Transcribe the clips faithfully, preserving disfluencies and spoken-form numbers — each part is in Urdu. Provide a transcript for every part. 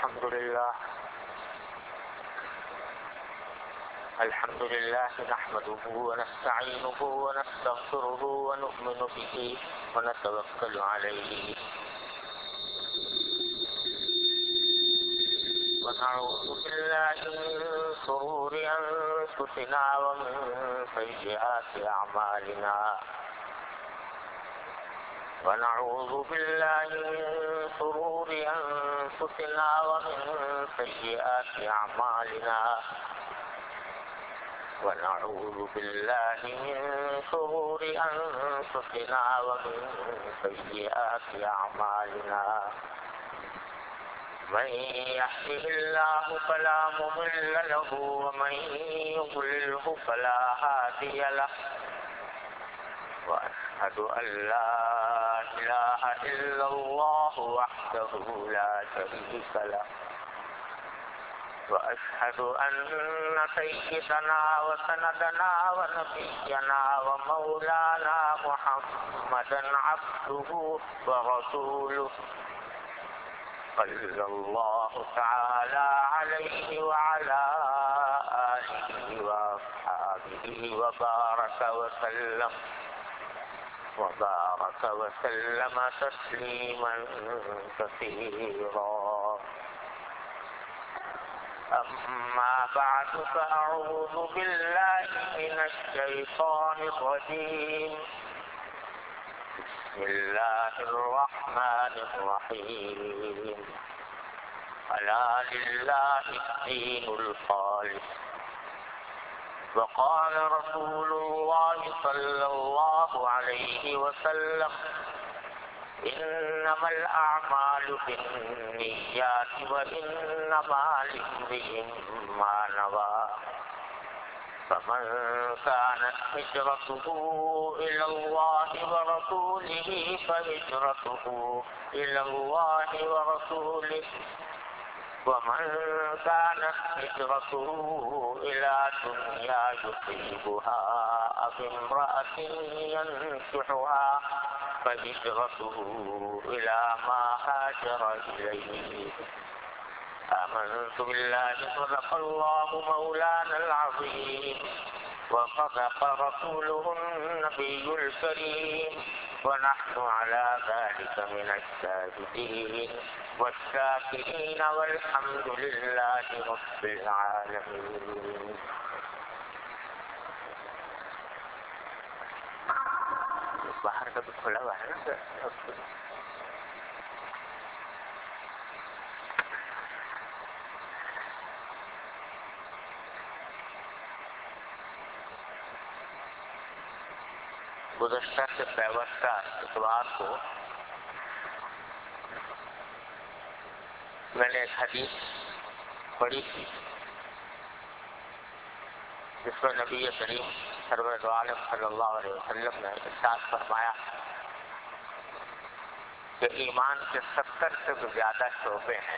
الحمد لله الحمد لله نحمده ونستعينه ونستغفره ونؤمن به ونتوكل عليه ونعوذ بالله من شرور أنفسنا ومن سيئات أعمالنا ونعوذ بالله من شرور أنفسنا ومن سيئات أعمالنا ونعوذ بالله من شرور أنفسنا ومن سيئات أعمالنا من يهده الله فلا مضل له ومن يضلله فلا هادي له وأشهد أن لا إله إلا الله وحده لا شريك له وأشهد أن سيدنا وسندنا ونبينا ومولانا محمدا عبده ورسوله صلى الله تعالى عليه وعلى آله وأصحابه وبارك وسلم وبارك وسلم تسليما كثيرا أما بعد فأعوذ بالله من الشيطان الرجيم بسم الله الرحمن الرحيم ألا لله الدين الخالص وقال رسول الله صلى الله عليه وسلم إنما الأعمال بالنيات وإنما لامرئ ما نوى فمن كانت هجرته إلى الله ورسوله فهجرته إلى الله ورسوله ومن كانت هجرته إلى دنيا يصيبها أو امرأة ينكحها فهجرته إلى ما هاجر إليه آمنت بالله صدق الله مولانا العظيم وصدق رسوله النبي الكريم ونحن على ذلك من الشاهدين والشاكرين والحمد لله رب العالمين. باہر کا بھی کھلا ہوا ہے نا سر. گزشتہ سے پیوستہ اتوار کو میں نے ایک حدیث پڑھی تھی جس میں نبی کریم سرور عالم صلی اللہ علیہ وسلم نے ارشاد فرمایا کہ ایمان کے ستر سے بھی زیادہ شعبے ہیں.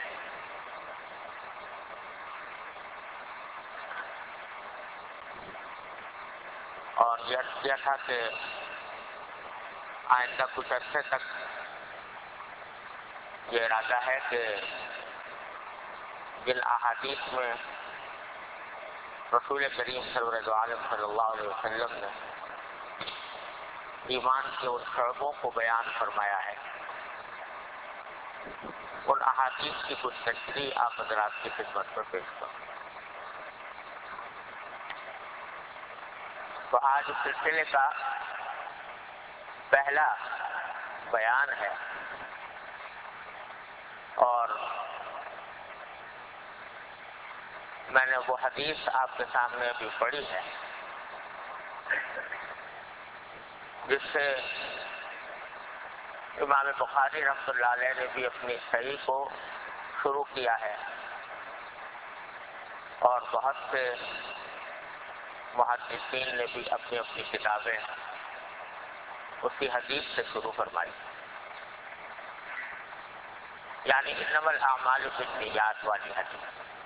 اور یہ کیا تھا کہ آئندہ کچھ عرصے تک یہ ارادہ ہے کہ جن احادیث میں رسول کریم سرور عالم صلی اللہ علیہ وسلم نے ایمان کے ان شعبوں کو بیان فرمایا ہے ان احادیث کی کچھ تشریح آپ حضرات کی خدمت پر پیش کروں. تو آج اس سلسلے کا پہلا بیان ہے اور میں نے وہ حدیث آپ کے سامنے بھی پڑھی ہے جس سے امام بخاری رحمۃ اللہ علیہ نے بھی اپنی صحیح کو شروع کیا ہے اور بہت سے محدثین نے بھی اپنی اپنی کتابیں اسی حدیث سے شروع فرمائی، یعنی انما الاعمال بالنیات والی حدیث.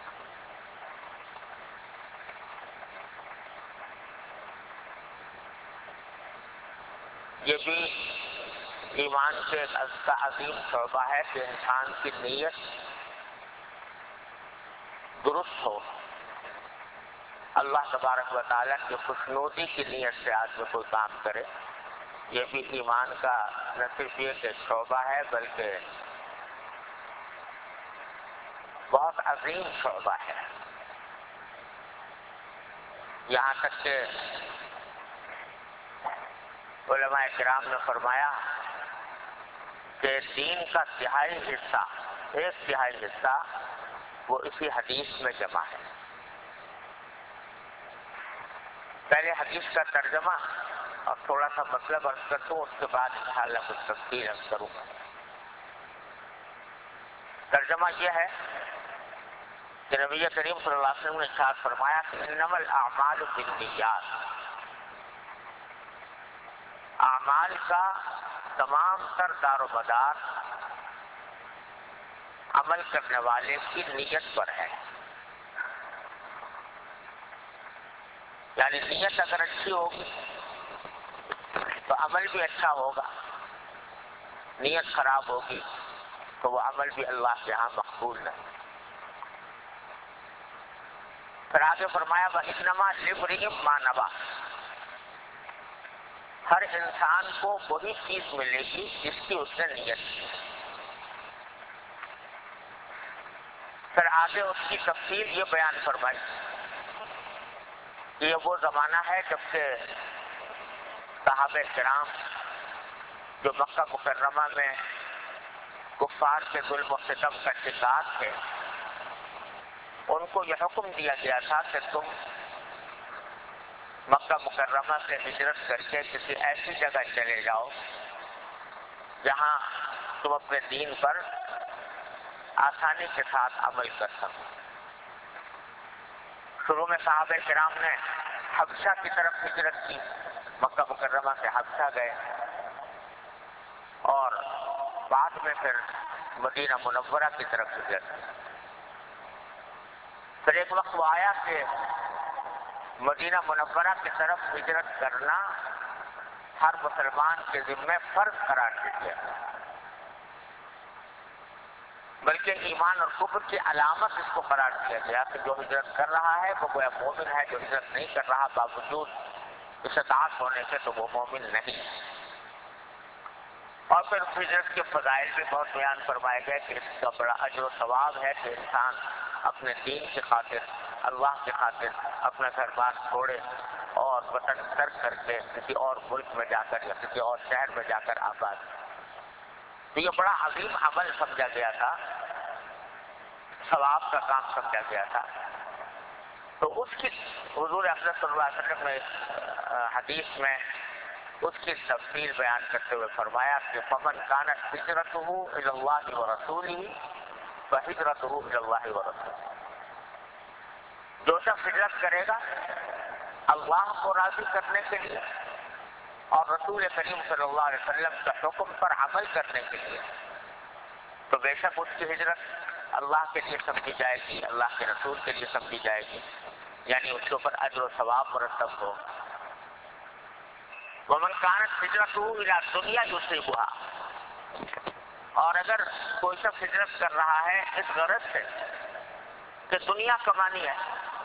یہ بھی ایمان کے ایک عظیم شعبہ ہے کہ انسان کی نیت درست ہو، اللہ تبارک و تعالیٰ کی خوشنودی کی نیت سے آدمی کوئی کام کرے، یہ بھی ایمان کا نہ صرف یہ کہ شعبہ ہے بلکہ بہت عظیم شعبہ ہے۔ یہاں تک کہ علماء کرام نے فرمایا کہ دین کا تہائی حصہ، ایک تہائی حصہ وہ اسی حدیث میں جمع ہے۔ پہلے حدیث کا ترجمہ اور تھوڑا سا مطلب عرض کر دوں، اس کے بعد انشاءاللہ کچھ تفصیل عرض کروں گا۔ ترجمہ یہ ہے کہ نبی کریم صلی اللہ علیہ وسلم نے ارشاد فرمایا کہ انما الاعمال بالنیات، اعمال کا تمام تر دار و مدار عمل کرنے والے کی نیت پر ہے۔ یعنی نیت اگر اچھی ہوگی تو عمل بھی اچھا ہوگا، نیت خراب ہوگی تو وہ عمل بھی اللہ کے ہاں مقبول نہیں۔ پھر آگے فرمایا وَإِنَّمَا لِامْرِئٍ مَّا نَوَىٰ، ہر انسان کو وہی چیز ملے گی جس کی اس نے نیت کی۔ پھر آگے اس کی تفصیل یہ بیان فرمائی کہ یہ وہ زمانہ ہے جب کہ صحابہ کرام جو مکہ مکرمہ میں کفار کے ظلم و ستم کا شکار تھے، ان کو یہ حکم دیا گیا تھا کہ تم مکہ مکرمہ سے ہجرت کر کے کسی ایسی جگہ چلے جاؤ جہاں تم اپنے دین پر آسانی کے ساتھ عمل کر سکو۔ شروع میں صحابہ کرام نے حبشہ کی طرف ہجرت کی، مکہ مکرمہ سے حبشہ گئے، اور بعد میں پھر مدینہ منورہ کی طرف ہجرت کی۔ پھر ایک وقت وہ آیا کہ مدینہ منورہ کی طرف ہجرت کرنا ہر مسلمان کے ذمہ فرض قرار دیا گیا، بلکہ ایمان اور کفر کی علامت اس کو قرار دیا گیا کہ جو ہجرت کر رہا ہے وہ گویا مومن ہے، جو ہجرت نہیں کر رہا باوجود استطاعت ہونے سے تو وہ مومن نہیں ہے۔ اور پھر ہجرت کے فضائل بھی بہت بیان فرمائے گئے کہ اس کا بڑا اجر و ثواب ہے کہ انسان اپنے دین کی خاطر، اللہ کی خاطر اپنا گھر بار چھوڑے اور وطن ترک کر کے کسی اور ملک میں جا کر یا کسی اور شہر میں جا کر آباد۔ تو یہ بڑا عظیم عمل سمجھا گیا تھا، ثواب کا کام سمجھا گیا تھا۔ تو اس کی حضور اکرم صلی اللہ علیہ وسلم نے حدیث میں اس کی تفصیل بیان کرتے ہوئے فرمایا کہ فمن کانت ہجرتہ الی اللہ ورسولہ فہجرتہ الی اللہ ورسولہ، جو شخص ہجرت کرے گا اللہ کو راضی کرنے کے لیے اور رسول کریم صلی اللہ علیہ وسلم کے حکم پر عمل کرنے کے لیے، تو بے شک اس کی ہجرت اللہ کے لیے سمجھی جائے گی، اللہ کے رسول کے لیے سمجھی جائے گی، یعنی اس کے اوپر اجر و ثواب مرتب ہو۔ ومن کانت ہجرتہ الی دنیا یصیبها، اور اگر کوئی شخص ہجرت کر رہا ہے اس غرض سے کہ دنیا کمانی ہے،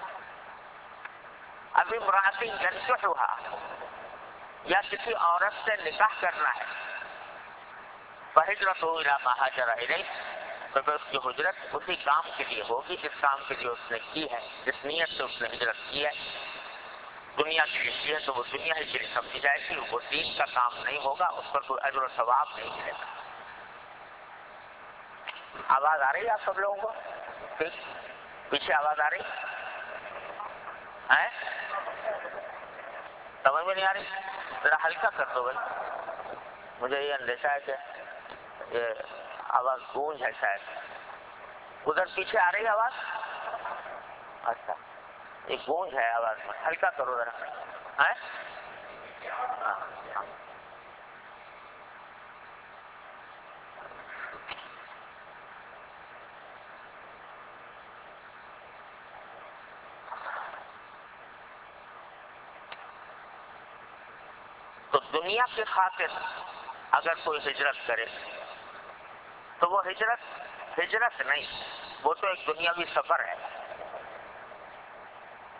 ابھی امرأۃ ینکحها، یا کسی عورت سے نکاح کرنا ہے، فہجرتہ الی ما ہاجر الیہ، تو پھر اس کی ہجرت اسی کام کے لیے ہوگی جس کام کے لیے اس نے کی ہے، جس نیت سے اس نے ہجرت کی ہے۔ دنیا کے لیے کی ہے تو وہ دنیا ہی کے لیے سمجھی جائے گی، وہ دین کا کام نہیں ہوگا، اس پر کوئی اجر و ثواب نہیں ملے گا۔ آواز آ رہی ہے آپ سب لوگوں کو؟ پیچھے آواز آ رہی ہے؟ سمجھ میں نہیں آ رہی؟ ذرا ہلکا کر دو بھائی، مجھے یہ اندیشہ ہے کہ یہ آواز گونج ہے شاید۔ ادھر پیچھے آ رہی ہے آواز؟ اچھا، ایک گونج ہے آواز میں، ہلکا کرو ذرا۔ ہاں تو دنیا کی خاطر اگر کوئی ہجرت کرے تو وہ ہجرت ہجرت نہیں، وہ تو ایک دنیاوی سفر ہے،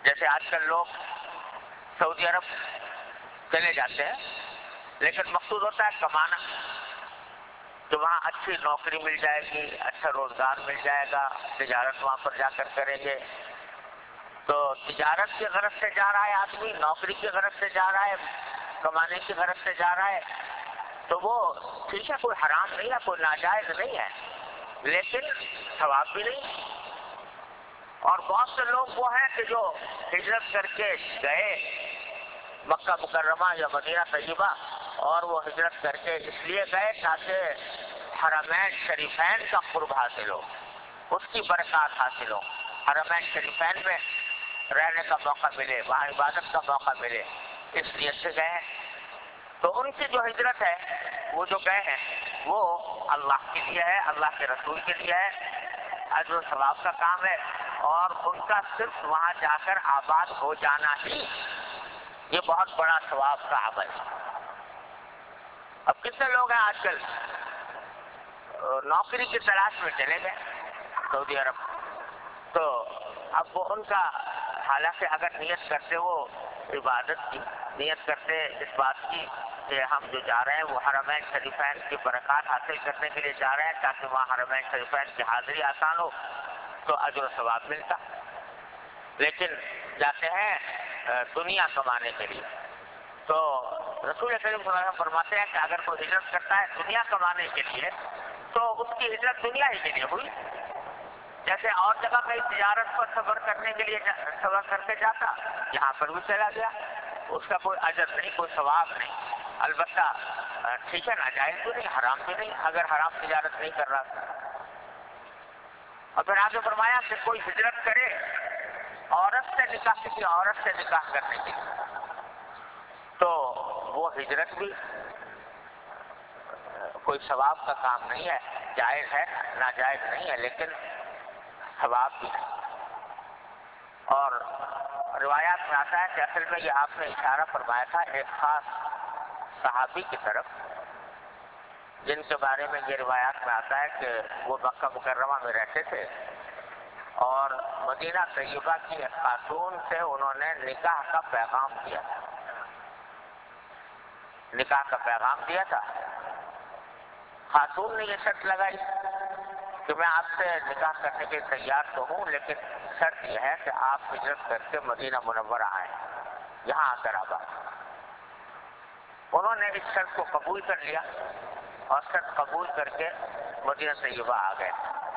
جیسے آج کل لوگ سعودی عرب چلے جاتے ہیں، لیکن مقصود ہوتا ہے کمانا، کہ وہاں اچھی نوکری مل جائے گی، اچھا روزگار مل جائے گا، تجارت وہاں پر جا کر کریں گے۔ تو تجارت کی غرض سے جا رہا ہے آدمی، نوکری کی غرض سے جا رہا ہے، کمانے کی غرض سے جا رہا ہے، تو وہ ٹھیک ہے، کوئی حرام نہیں ہے، کوئی ناجائز نہیں ہے، لیکن ثواب بھی نہیں۔ اور بہت سے لوگ وہ ہیں کہ جو ہجرت کر کے گئے مکہ مکرمہ یا مدینہ طیبہ، اور وہ ہجرت کر کے اس لیے گئے تاکہ حرمین شریفین کا قرب حاصل ہو، اس کی برکات حاصل ہو، حرمین شریفین میں رہنے کا موقع ملے، وہاں عبادت کا موقع ملے، اس نیت سے گئے ہیں۔ تو ان کی جو ہجرت ہے، وہ جو گئے ہیں، وہ اللہ کے لیے ہے، اللہ کے رسول کے لیے ہے، اجر و ثواب کا کام ہے، اور ان کا صرف وہاں جا کر آباد ہو جانا ہی یہ بہت بڑا ثواب کا عمل ہے۔ اب کتنے لوگ ہیں آج کل نوکری کی تلاش میں چلے گئے سعودی عرب، تو اب وہ ان کا حالانکہ اگر نیت کرتے وہ عبادت کی، نیت کرتے اس بات کی کہ ہم جو جا رہے ہیں وہ حرمین شریفین کی برکات حاصل کرنے کے لیے جا رہے ہیں تاکہ وہاں حرمین شریفین کی حاضری آسان ہو، تو اجر و ثواب ملتا، لیکن جاتے ہیں دنیا کمانے کے لیے۔ تو رسول کریم صلی اللہ علیہ وسلم فرماتے ہیں کہ اگر کوئی ہجرت کرتا ہے دنیا کمانے کے لیے تو اس کی ہجرت دنیا ہی کے لیے ہوئی، جیسے اور جگہ کہیں تجارت پر صبر کرنے کے لیے صبر کر کے جاتا، یہاں پر بھی چلا گیا، اس کا کوئی اجر نہیں، کوئی ثواب نہیں۔ البتہ ٹھیک ہے، ناجائز بھی نہیں، حرام بھی نہیں، اگر حرام تجارت نہیں کر رہا۔ اور پھر آگے فرمایا کہ کوئی ہجرت کرے عورت سے نکاح، کسی عورت سے نکاح کرنے کے لیے، تو وہ ہجرت بھی کوئی ثواب کا کام نہیں ہے، جائز ہے، ناجائز نہیں ہے، لیکن ثواب بھی نہیں۔ اور روایات میں آتا ہے کہ اصل میں یہ آپ نے اشارہ فرمایا تھا ایک خاص صحابی کی طرف، جن کے بارے میں یہ روایات میں آتا ہے کہ وہ مکہ مکرمہ میں رہتے تھے اور مدینہ طیبہ کی ایک خاتون سے انہوں نے نکاح کا پیغام دیا تھا، نکاح کا پیغام دیا تھا۔ خاتون نے یہ شرط لگائی کہ میں آپ سے نکاح کرنے کے تیار تو ہوں، لیکن شرط یہ ہے کہ آپ ہجرت کر کے مدینہ منورہ آئیں، یہاں آ کر آباد۔ انہوں نے اس شرط کو قبول کر لیا اور شرط قبول کر کے مدینہ طیبہ آ گئے۔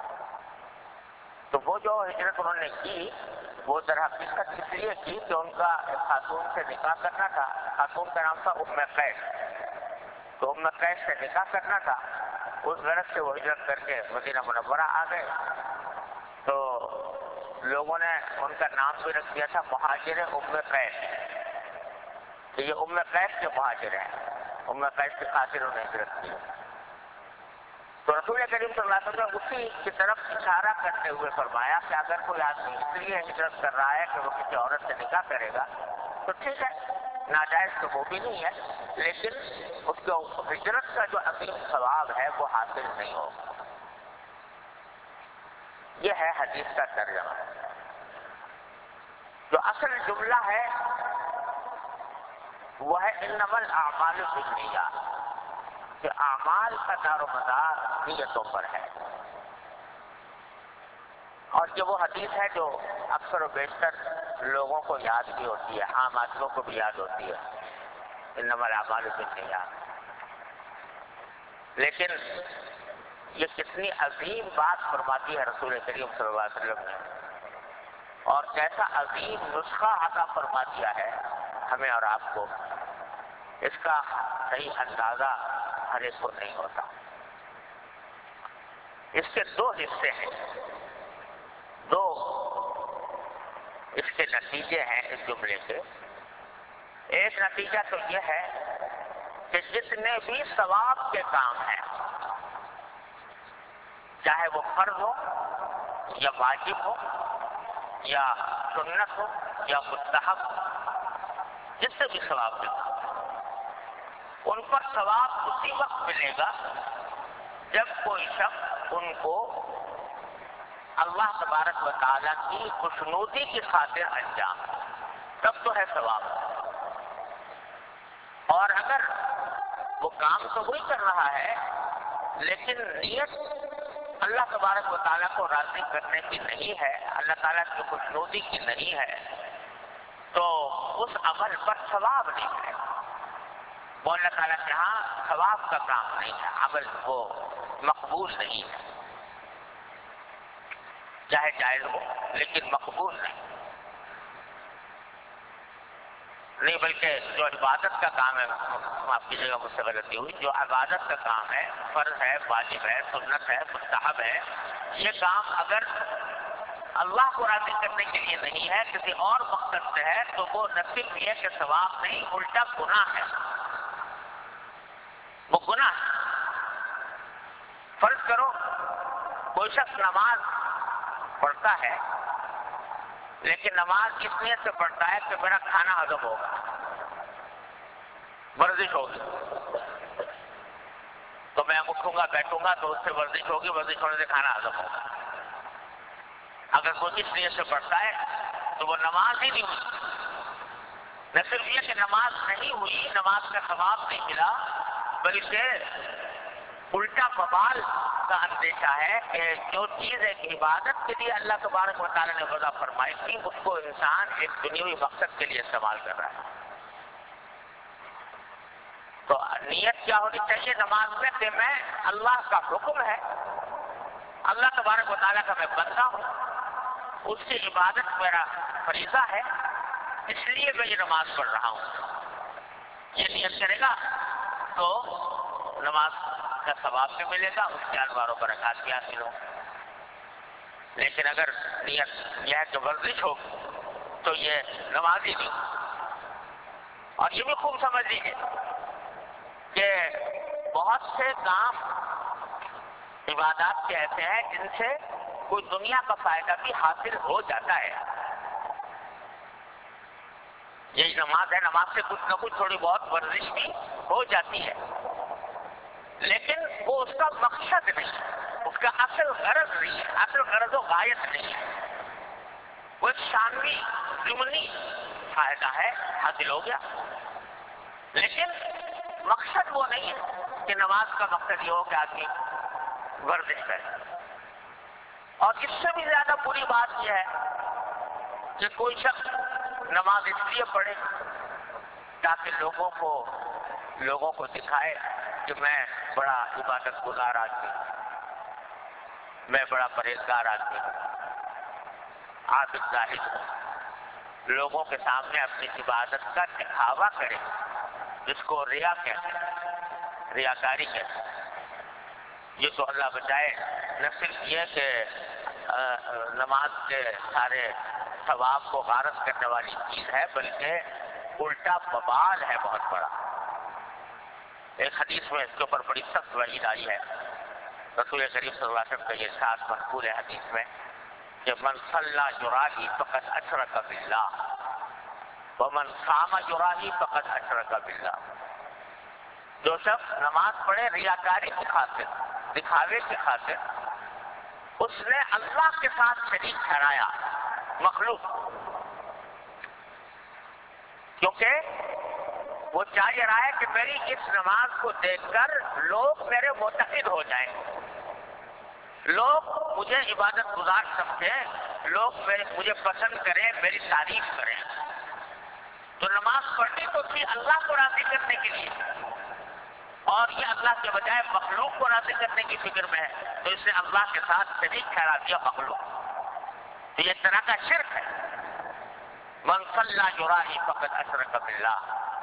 تو وہ جو ہجرت انہوں نے کی وہ در حقیقت اس لیے کی کہ ان کا ایک خاتون سے نکاح کرنا تھا، خاتون کا نام تھا ام قیس، تو ام قیس سے نکاح کرنا تھا، اس غرض سے وہ ہجرت کر کے مدینہ منورہ آ گئے۔ تو لوگوں نے ان کا نام بھی رکھ دیا تھا مہاجر ام قیس، کہ یہ ام قیس کے مہاجر ہیں، ام قیس کی خاطر انہیں ہجرت کی۔ تو رسول کریم صلی اللہ علیہ وسلم نے اسی کی طرف اشارہ کرتے ہوئے فرمایا کہ اگر کوئی آدمی اس لیے ہجرت کر رہا ہے کہ وہ کسی عورت سے نکاح کرے گا تو ٹھیک ہے، ناجائز تو وہ بھی نہیں ہے، لیکن اس کو ہجرت کا جو عظیم ثواب ہے وہ حاصل نہیں ہوگا۔ یہ ہے حدیث کا ترجمہ۔ جو اصل جملہ ہے وہ ہے انما الاعمال بالنیات، کہ اعمال کا دار و مدار نیتوں پر ہے۔ اور یہ وہ حدیث ہے جو اکثر و بیشتر لوگوں کو یاد بھی ہوتی ہے، عام آدمیوں کو بھی یاد ہوتی ہے، انما الاعمال بالنیات۔ لیکن یہ کتنی عظیم بات فرماتی ہے رسول کریم صلی اللہ علیہ وسلم نے، اور کیسا عظیم نسخہ عطا فرما دیا ہے ہمیں اور آپ کو، اس کا صحیح اندازہ ہر ایک کو نہیں ہوتا۔ اس کے دو حصے ہیں، دو اس کے نتیجے ہیں اس جملے کے۔ ایک نتیجہ تو یہ ہے کہ جتنے بھی ثواب کے کام ہیں، چاہے وہ فرض ہو یا واجب ہو یا سنت ہو یا مستحب، جتنے بھی ثواب کے کام ان پر ثواب اسی وقت ملے گا جب کوئی شخص ان کو اللہ تبارک و تعالیٰ کی خوشنودی کی خاطر انجام دے۔ تب تو ہے ثواب. اور اگر وہ کام تو وہی کر رہا ہے لیکن نیت اللہ تبارک و تعالیٰ کو راضی کرنے کی نہیں ہے، اللہ تعالیٰ کی خوشنودی کی نہیں ہے، تو اس عمل پر ثواب نہیں ہے. وہ اللہ تعالیٰ کے ہاں ثواب کا کام نہیں ہے، عمل وہ مقبول نہیں ہے، چاہے جائز ہو لیکن مقبول نہیں. نہیں بلکہ جو عبادت کا کام ہے، معاف کیجیے گا مجھ سے غلطی ہوئی، جو عبادت کا کام ہے، فرض ہے، واجب ہے، سنت ہے، مستحب ہے، یہ کام اگر اللہ کو راضی کرنے کے لیے نہیں ہے، کسی اور مقصد سے ہے، تو وہ نہ صرف یہ کہ ثواب نہیں، الٹا گناہ ہے. وہ گناہ ہے. فرض کرو کوئی شخص نماز پڑھتا ہے لیکن نماز اس نیت سے پڑھتا ہے کہ میرا کھانا ہضم ہوگا، ورزش ہوگی، تو میں اٹھوں گا بیٹھوں گا تو اس سے ورزش ہوگی، ورزش ہونے سے کھانا ہضم ہوگا. اگر کوئی اس نیت سے پڑھتا ہے تو وہ نماز ہی نہیں ہوئی. نہ صرف یہ کہ نماز نہیں ہوئی، نماز کا ثواب نہیں ملا، بلکہ الٹا وبال کا اندیشہ ہے کہ جو چیز ایک عبادت کے لیے اللہ تبارک و تعالیٰ نے وضع فرمائی تھی اس کو انسان ایک دنیوی مقصد کے لیے استعمال کر رہا ہے. تو نیت کیا ہونی چاہیے نماز میں کہ میں اللہ کا حکم ہے، اللہ تبارک و تعالیٰ کا میں بندہ ہوں، اس کی عبادت میرا فریضہ ہے، اس لیے میں یہ نماز پڑھ رہا ہوں. یہ نیت کرے گا تو نماز کا ثواب بھی ملے گا، اس کے انوار و برکات بھی حاصل ہو. لیکن اگر نیت یہ ہے کہ ورزش ہو تو یہ نماز ہی نہیں. اور یہ بھی خوب سمجھ لیجیے کہ بہت سے کام عبادات کے ایسے ہیں جن سے کوئی دنیا کا فائدہ بھی حاصل ہو جاتا ہے. یہی نماز ہے، نماز سے کچھ نہ کچھ تھوڑی بہت ورزش بھی ہو جاتی ہے، لیکن وہ اس کا مقصد نہیں، اس کا اصل غرض نہیں ہے، اصل غرض و غایت نہیں ہے. وہ ایک ثانوی ضمنی فائدہ ہے، حاصل ہو گیا، لیکن مقصد وہ نہیں ہے کہ نماز کا مقصد یہ ہو کہ آدمی ورزش کرے. اور اس سے بھی زیادہ بری بات یہ ہے کہ کوئی شخص نماز اس لیے پڑھے تاکہ لوگوں کو لوگوں کو دکھائے کہ میں بڑا عبادت گزار آدمی ہوں، میں بڑا پرہیزگار آدمی ہوں، عابد زاہد ہوں. لوگوں کے سامنے اپنی عبادت کا دکھاوا کرے، جس کو ریا کہتے ہیں، ریاکاری کہتے ہیں. یہ تو اللہ بچائے نہ صرف یہ کہ نماز کے سارے ثواب کو غارت کرنے والی چیز ہے، بلکہ الٹا وبال ہے بہت بڑا. ایک حدیث میں اس کے اوپر بڑی سخت وعید آئی ہے. رسول کریم صلی اللہ علیہ وسلم کا یہ ارشاد منقول ہے حدیث میں کہ من صلی یراہی فقد اشرک باللہ ومن صام یراہی فقد اشرک باللہ. جو شخص نماز پڑھے ریاکاری کی خاطر، دکھاوے کی خاطر، اس نے اللہ کے ساتھ شریک ٹھہرایا مخلوق، کیونکہ وہ چاہ یہ رہا ہے کہ میری اس نماز کو دیکھ کر لوگ میرے معتقد ہو جائیں، لوگ مجھے عبادت گزار سمجھیں، لوگ میرے مجھے پسند کریں، میری تعریف کریں. تو نماز پڑھنی تو تھی اللہ کو راضی کرنے کے لیے، اور یہ اللہ کے بجائے مخلوق کو راضی کرنے کی فکر میں ہے، تو اس نے اللہ کے ساتھ شریک ٹھہرا دیا مخلوق. تو یہ طرح کا شرک ہے. من صلی یراہی فقد اشرک باللہ.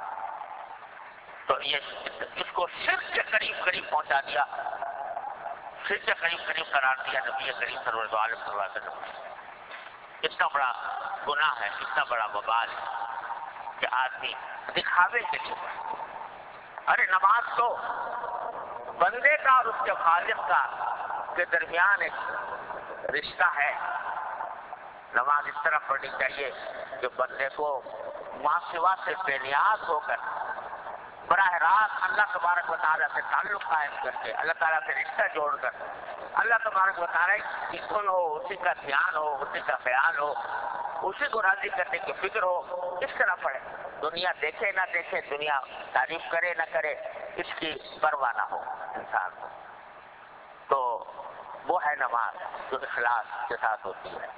تو یہ اس کو شرک کے قریب قریب پہنچا دیا، شرک کے قریب قریب قرار دیا نبی کریم سرور دو عالم صلی اللہ علیہ وسلم. اتنا بڑا گناہ ہے، اتنا بڑا وبال ہے کہ آدمی دکھاوے کے لیے. ارے نماز تو بندے کا اور اس کے خالق کا کے درمیان ایک رشتہ ہے. نماز اس طرح پڑھنی چاہیے کہ بندے کو ماں سوا سے بے نیاز ہو کر براہ راست اللہ تبارک و تعالیٰ سے تعلق قائم کر کے، اللہ تعالیٰ سے رشتہ جوڑ کر اللہ تبارک و تعالیٰ کی دھن ہو، اسی کا دھیان ہو، اسی کا خیال ہو، اسی کو راضی کرنے کی فکر ہو، اس طرح پڑھے. دنیا دیکھے نہ دیکھے، دنیا تعریف کرے نہ کرے، اس کی پرواہ نہ ہو انسان کو. تو وہ ہے نماز جو اخلاص کے ساتھ ہوتی ہے.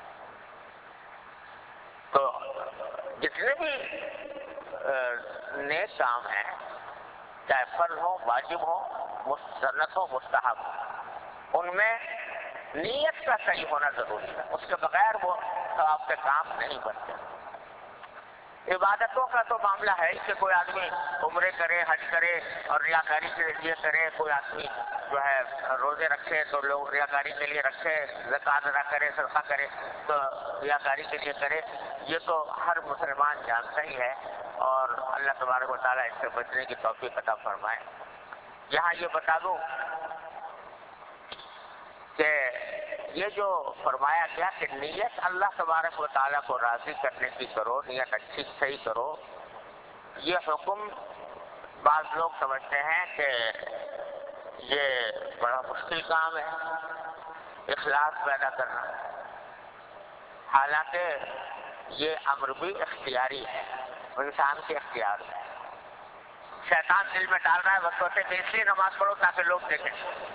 تو جتنے بھی نیک کام ہیں، چاہے فرض ہو، واجب ہو، سنت ہو، مستحب ہو، ان میں نیت کا صحیح ہونا ضروری ہے. اس کے بغیر وہ ثواب کے کام نہیں بنتے. عبادتوں کا تو معاملہ ہے کہ کوئی آدمی عمرے کرے، حج کرے اور ریاکاری کے لیے کرے. کوئی آدمی جو ہے روزے رکھے تو لوگ ریاکاری کے لیے رکھے، زکوٰۃ ادا کرے، صدقہ کرے تو ریاکاری کے لیے کرے. یہ تو ہر مسلمان جانتا ہی ہے، اور اللہ تبارک و تعالیٰ اس سے بچنے کی توفیق عطا فرمائے. یہاں یہ بتا دوں کہ یہ جو فرمایا گیا کہ نیت اللہ تبارک و تعالیٰ کو راضی کرنے کی کرو، نیت اچھی صحیح کرو، یہ حکم بعض لوگ سمجھتے ہیں کہ یہ بڑا مشکل کام ہے اخلاص پیدا کرنا. حالانکہ یہ امر بھی اختیاری ہے، انسان کے اختیار ہے. شیطان دل میں ڈال رہا ہے وسوسے کہ اس لیے نماز پڑھو تاکہ لوگ دیکھیں،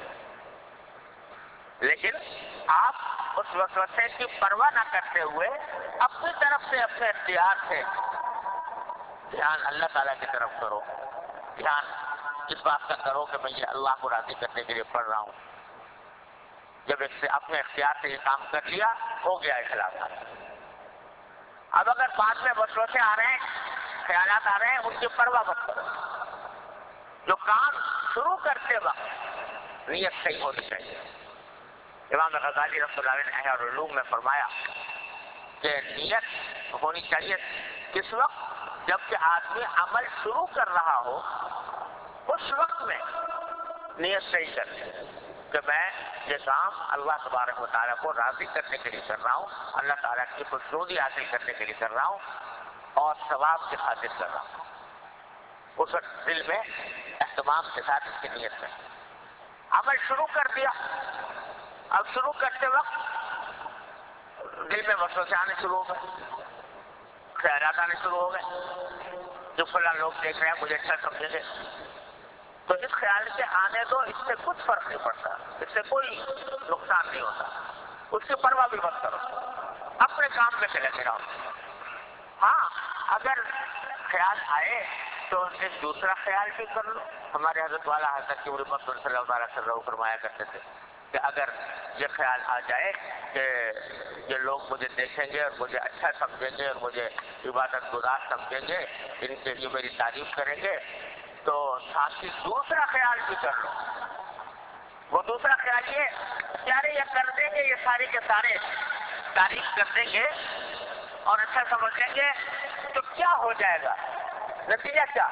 لیکن آپ اس وسوسے کی پرواہ نہ کرتے ہوئے اپنی طرف سے، اپنے اختیار سے دھیان اللہ تعالیٰ کی طرف کرو. دھیان اس بات کا کرو کہ میں یہ اللہ کو راضی کرنے کے لیے پڑھ رہا ہوں. جب ایک سے اپنے اختیار سے یہ کام کر لیا، ہو گیا اخلاص. اب اگر بعد میں وسوسے آ رہے ہیں، خیالات آ رہے ہیں، ان کی پرواہ مت کرو. جو کام شروع کرتے وقت نیت صحیح ہونی چاہیے. امام غزالی رحمۃ اللہ علیہ نے احیاء العلوم میں فرمایا کہ نیت ہونی چاہیے کس وقت؟ جب کہ آدمی عمل شروع کر رہا ہو، اس وقت میں نیت صحیح کر لے کہ میں یہ کام اللہ تبارک و تعالیٰ کو راضی کرنے کے لیے کر رہا ہوں، اللہ تعالیٰ کی خوشنودی حاصل کرنے کے لیے کر رہا ہوں اور ثواب کی خاطر کر رہا ہوں. اس وقت دل میں اہتمام کے ساتھ اس کی نیت ہے. عمل شروع کر دیا، اب شروع کرتے وقت دل میں وسوسے آنے شروع ہو گئے، خیالات آنے شروع ہو گئے، جو فلاں لوگ دیکھ رہے ہیں مجھے اچھا سمجھیں گے. تو اس خیال کے آنے دو، اس سے کچھ فرق نہیں پڑتا، اس سے کوئی نقصان نہیں ہوتا. اس کی پرواہ بھی مت کرو، اپنے کام میں چلے رہو. ہاں اگر خیال آئے تو ایک دوسرا خیال بھی کر لو. ہمارے حضرت والا حضرت کی عمر صلی اللہ علیہ وسلم فرمایا کرتے تھے کہ اگر یہ خیال آ جائے کہ یہ لوگ مجھے دیکھیں گے اور مجھے اچھا سمجھیں گے اور مجھے عبادت گزار سمجھیں گے، ان کے لیے میری تعریف کریں گے، تو ساتھ ہی دوسرا خیال بھی کر لو. وہ دوسرا خیال یہ پیارے یہ کر دیں گے، یہ سارے کے سارے تعریف کر دیں گے اور اچھا سمجھ لیں گے، تو کیا ہو جائے گا؟ نتیجہ کیا؟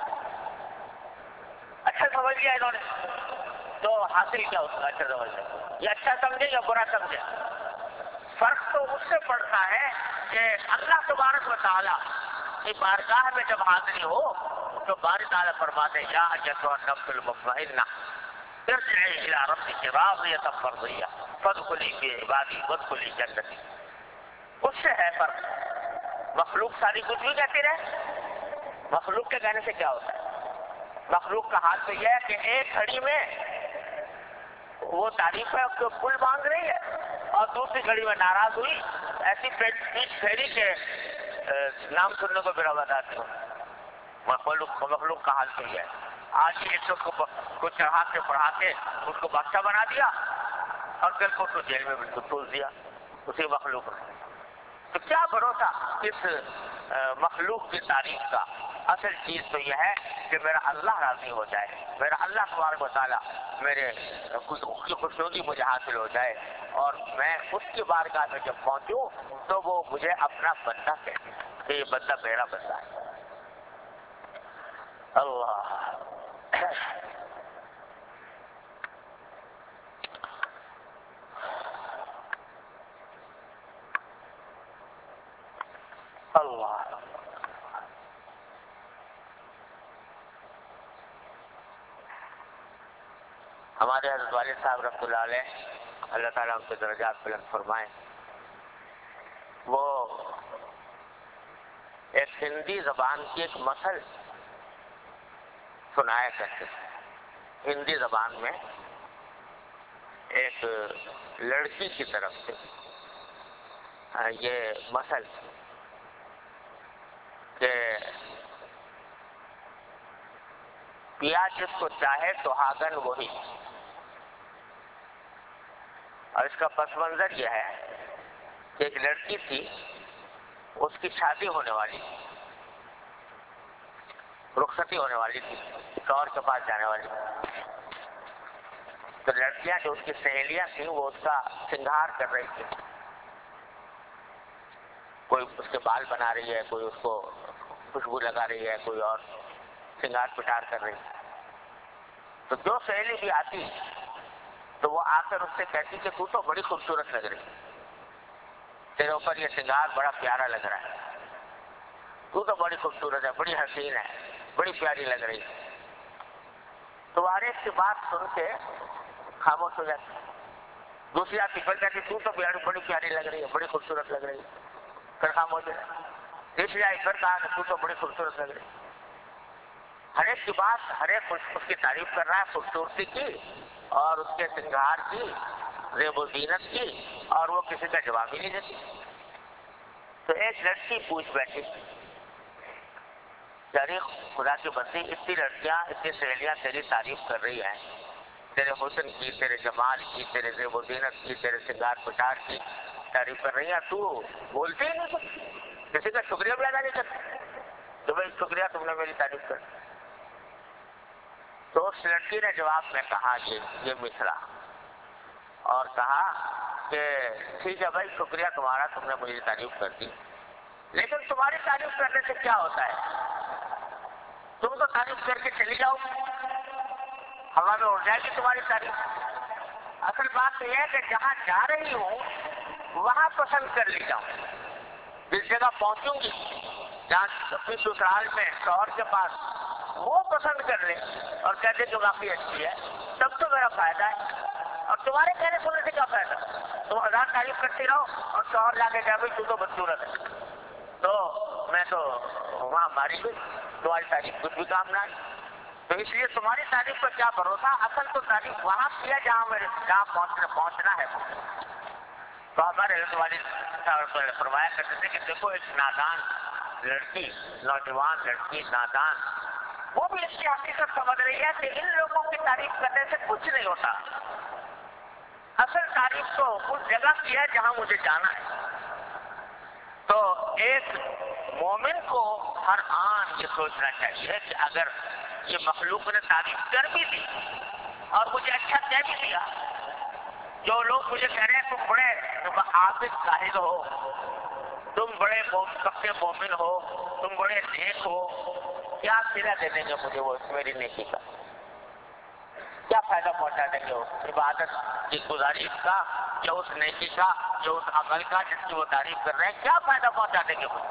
اچھا سمجھ لیا انہوں نے تو حاصل کیا اس کا؟ اچھا سمجھ لیا. یہ اچھا سمجھے یا برا سمجھے؟ فرق تو اس سے پڑتا ہے کہ اللہ تبارک و تعالیٰ کی بارگاہ میں جب حاضری ہو تو باری تعالیٰ فرماتے ہیں یا ایتھا النفس المطمئنہ ارجعی الی ربک راضیۃ مرضیہ فادخلی فی عبادی وادخلی جنتی. اس سے ہے فرق. مخلوق ساری کچھ بھی کہتی رہے، مخلوق کے کہنے سے کیا ہوتا ہے؟ مخلوق کا حال تو یہ ہے کہ ایک گھڑی میں وہ تعریف ہے کو پل باندھ رہی ہے اور دوسری گھڑی میں ناراض ہوئی، ایسی پیچ پھیری کے نام سننے کو میرا بتاتے ہوں. مخلوق مخلوق کا حال تو یہ ہے. آج ہی ایک کو کچھ چڑھا کے پڑھا کے اس کو بادشاہ بنا دیا اور کل کو اس کو جیل میں بالکل ٹھوس دیا اسی مخلوق نے. تو کیا بھروسہ اس مخلوق کی تعریف کا؟ اصل چیز تو یہ ہے کہ میرا اللہ راضی ہو جائے، میرا اللہ تبارک و تعالیٰ میرے اس کی خوشنودی مجھے حاصل ہو جائے اور میں اس کی بارگاہ میں جب پہنچوں تو وہ مجھے اپنا بندہ کہے کہ یہ بندہ میرا بندہ ہے. اللہ اللہ ہمارے حضرت والد صاحب رحمۃ اللہ علیہ اللہ تعالیٰ ان کے درجات بلند فرمائے، وہ ایک ہندی زبان کی ایک مثل سنایا کرتے تھے. ہندی زبان میں ایک لڑکی کی طرف سے یہ مثل کہ پیا جس کو چاہے سہاگن وہی. اور اس کا پس منظر یہ ہے کہ ایک لڑکی تھی، اس کی شادی ہونے والی تھی، رخصتی ہونے والی تھی، شوہر کے پاس جانے والی تھی. تو لڑکیاں جو اس کی سہیلیاں تھیں وہ اس کا سنگھار کر رہی تھی. کوئی اس کے بال بنا رہی ہے، کوئی اس کو خوشبو لگا رہی ہے، کوئی اور سنگھار پٹار کر رہی ہے. تو جو سہیلی بھی آتی تو وہ آ کر اس سے کہتی کہ تو تو بڑی خوبصورت لگ رہی، تیرے اوپر یہ سنگھار بڑا پیارا لگ رہا ہے، تو تو بڑی خوبصورت ہے، بڑی حسین ہے، بڑی پیاری لگ رہی ہے. تو ہر ایک کی بات سن کے خاموش ہو جاتی. دوسری آتی پھر کہتی تو تو بڑی پیاری لگ رہی ہے، بڑی خوبصورت لگ رہی ہے، پھر خاموش ہو جاتی. تیسری آئی پھر کہا کہ تو تو بڑی خوبصورت لگ رہی ہے. ہر ایک کی بات، ہر ایک اس کی تعریف کر رہا ہے خوبصورتی کی اور اس کے سنگھار کی، زیب و زینت کی، اور وہ کسی کا جواب ہی نہیں دیتی. تو ایک لڑکی پوچھ بیٹھی یعنی خدا کی بندی، اتنی لڑکیاں اتنی سہیلیاں تیری تعریف کر رہی ہیں، تیرے حسن کی، تیرے جمال کی، تیرے زیب و زینت کی، تیرے سنگار پٹار کی تعریف کر رہی ہیں، تو بولتے ہی نہیں کچھ، کسی کا شکریہ بھی ادا نہیں کرتے کہ بھائی شکریہ تم نے میری تعریف کر. تو اس لڑکی نے جواب میں کہا یہ یہ مصرع اور کہا کہ ٹھیک ہے بھائی، شکریہ تمہارا، تم نے مجھے تعریف کر دی، لیکن تمہاری تعریف کرنے سے کیا ہوتا ہے؟ تم تو تعریف کر کے چلی جاؤ، ہوا میں اڑ جائے گی تمہاری تعریف. اصل بات تو یہ ہے کہ جہاں جا رہی ہوں وہاں پسند کر لی جاؤں. جس جگہ پہنچوں گی، جہاں اپنی سسرال میں شوہر کے پاس، وہ پسند کر لے اور کہتے کہ واقعی اچھی ہے، تب تو میرا فائدہ ہے. اور تمہارے کہنے سننے سے کیا فائدہ؟ تم ہزار تعریف کرتی رہو اور شوہر لا کے کہا بھائی تو تو بدصورت ہے، تو میں تو وہاں ماری گئی، تمہاری تعریف کچھ بھی کام نہ آئی. تو اس لیے تمہاری تعریف پر کیا بھروسہ؟ اصل تو تعریف وہاں کیا جہاں میرے جہاں پہنچنا پہنچنا ہے. تو ہمارے والی فرمایا کرتے تھے کہ دیکھو ایک نادان لڑکی، نوجوان لڑکی نادان، وہ بھی اس کی حقیقت سمجھ رہی ہے کہ ان لوگوں کی تعریف کرنے سے کچھ نہیں ہوتا. اصل تعریف تو اس جگہ کی ہے جہاں مجھے جانا ہے. تو ایک مومن کو ہر آن یہ سوچنا چاہیے کہ اگر یہ مخلوق نے تعریف کر بھی دی اور مجھے اچھا کہہ بھی دیا، جو لوگ مجھے کہہ رہے ہیں تم بڑے عابد زاہد ہو، تم بڑے پکے مومن ہو، تم بڑے نیک ہو، کیا صلہ دے دیں گے مجھے وہ میری نیکی کا؟ کیا فائدہ پہنچا دیں گے اس عبادت کی گزارش کا یا اس نیکی کا یا اس عمل کا جس کی وہ تعریف کر رہے ہیں؟ کیا فائدہ پہنچا دیں گے مجھے؟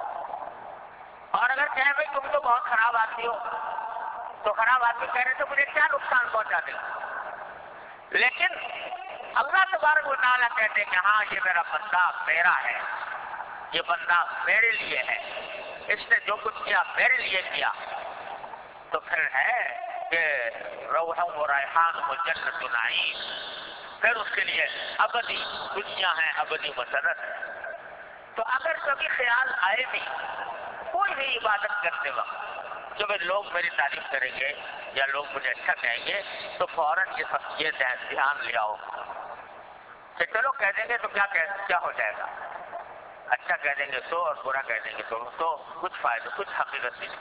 اور اگر کہیں بھائی تم تو بہت خراب آدمی ہو، تو خراب آدمی کہہ رہے تو مجھے کیا نقصان پہنچا دیں گے؟ لیکن اللہ تبارک و تعالیٰ کہتے ہیں کہ ہاں یہ میرا بندہ میرا ہے، یہ بندہ میرے لیے ہے، اس نے جو کچھ کیا میرے لیے کیا. تو پھر ہے کہ روح و ریحان و جنت و نعیم، پھر اس کے لیے ابدی دنیا ہے، ابدی مسرت ہے. تو اگر کبھی خیال آئے بھی کوئی بھی عبادت کرتے وقت کہ بھائی لوگ میری تعریف کریں گے یا لوگ مجھے اچھا کہیں گے، تو فوراً یہ دھیان لے آؤ کہ چلو کہہ دیں گے تو کیا کیا ہو جائے گا، اچھا کہہ دیں گے تو اور برا کہہ دیں گے تو تو کچھ فائدہ کچھ حقیقت نہیں.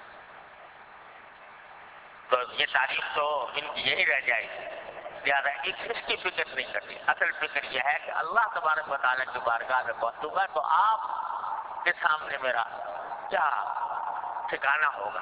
تو یہ تعریف تو ان کی یہی رہ جائے گی، زیادہ اس کی فکر نہیں کرتی. اصل فکر یہ ہے کہ اللہ تبارک و تعالیٰ کی بارگاہ میں پہنچوں گا تو آپ کے سامنے میرا کیا ٹھکانہ ہوگا.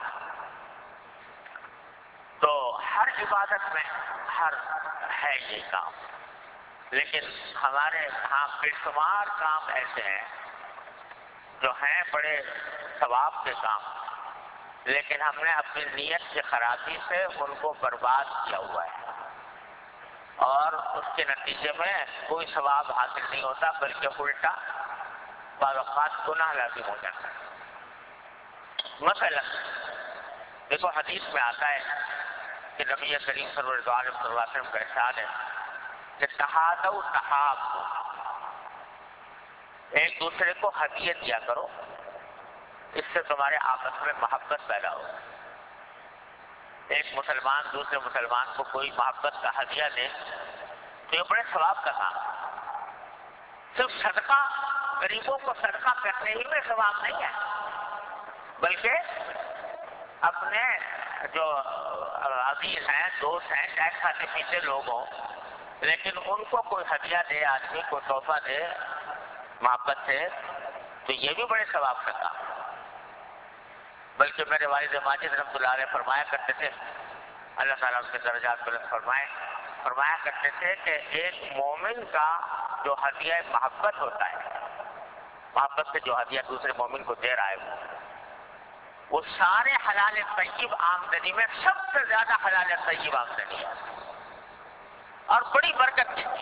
تو ہر عبادت میں ہر ہے یہ کام، لیکن ہمارے ہاں بے شمار کام ایسے ہیں جو ہیں بڑے ثواب کے کام، لیکن ہم نے اپنی نیت کی خرابی سے ان کو برباد کیا ہوا ہے اور اس کے نتیجے میں کوئی ثواب حاصل نہیں ہوتا، بلکہ الٹا بعض اوقات گناہ لازم ہو جاتا ہے. مثلا دیکھو حدیث میں آتا ہے کہ نبی کریم صلی اللہ علیہ وسلم کا ارشاد ہے کہ تحادوا تحابوا، ایک دوسرے کو ہدیے دیا کرو، اس سے تمہارے آپس میں محبت پیدا ہو۔ ایک مسلمان دوسرے مسلمان کو کوئی محبت کا ہدیہ دے تو یہ بڑے ثواب کا کام ہے۔ صرف صدقہ، غریبوں کو صدقہ کرنے ہی میں ثواب نہیں ہے، بلکہ اپنے جو عزیز ہیں، دوست ہیں، چاہے کھاتے پیتے لوگ ہوں، لیکن ان کو کوئی ہدیہ دے، آدمی کو تحفہ دے محبت سے، تو یہ بھی بڑے ثواب کا کام ہے۔ بلکہ میرے والد ماجد رحمۃ اللہ علیہ فرمایا کرتے تھے، اللہ تعالیٰ ان کے درجات بلند فرمائے، فرمایا کرتے تھے کہ ایک مومن کا جو ہدیہ محبت ہوتا ہے، محبت سے جو ہدیہ دوسرے مومن کو دے رہا ہے، وہ سارے حلال طیب آمدنی میں سب سے زیادہ حلال طیب آمدنی ہے اور بڑی برکت کی،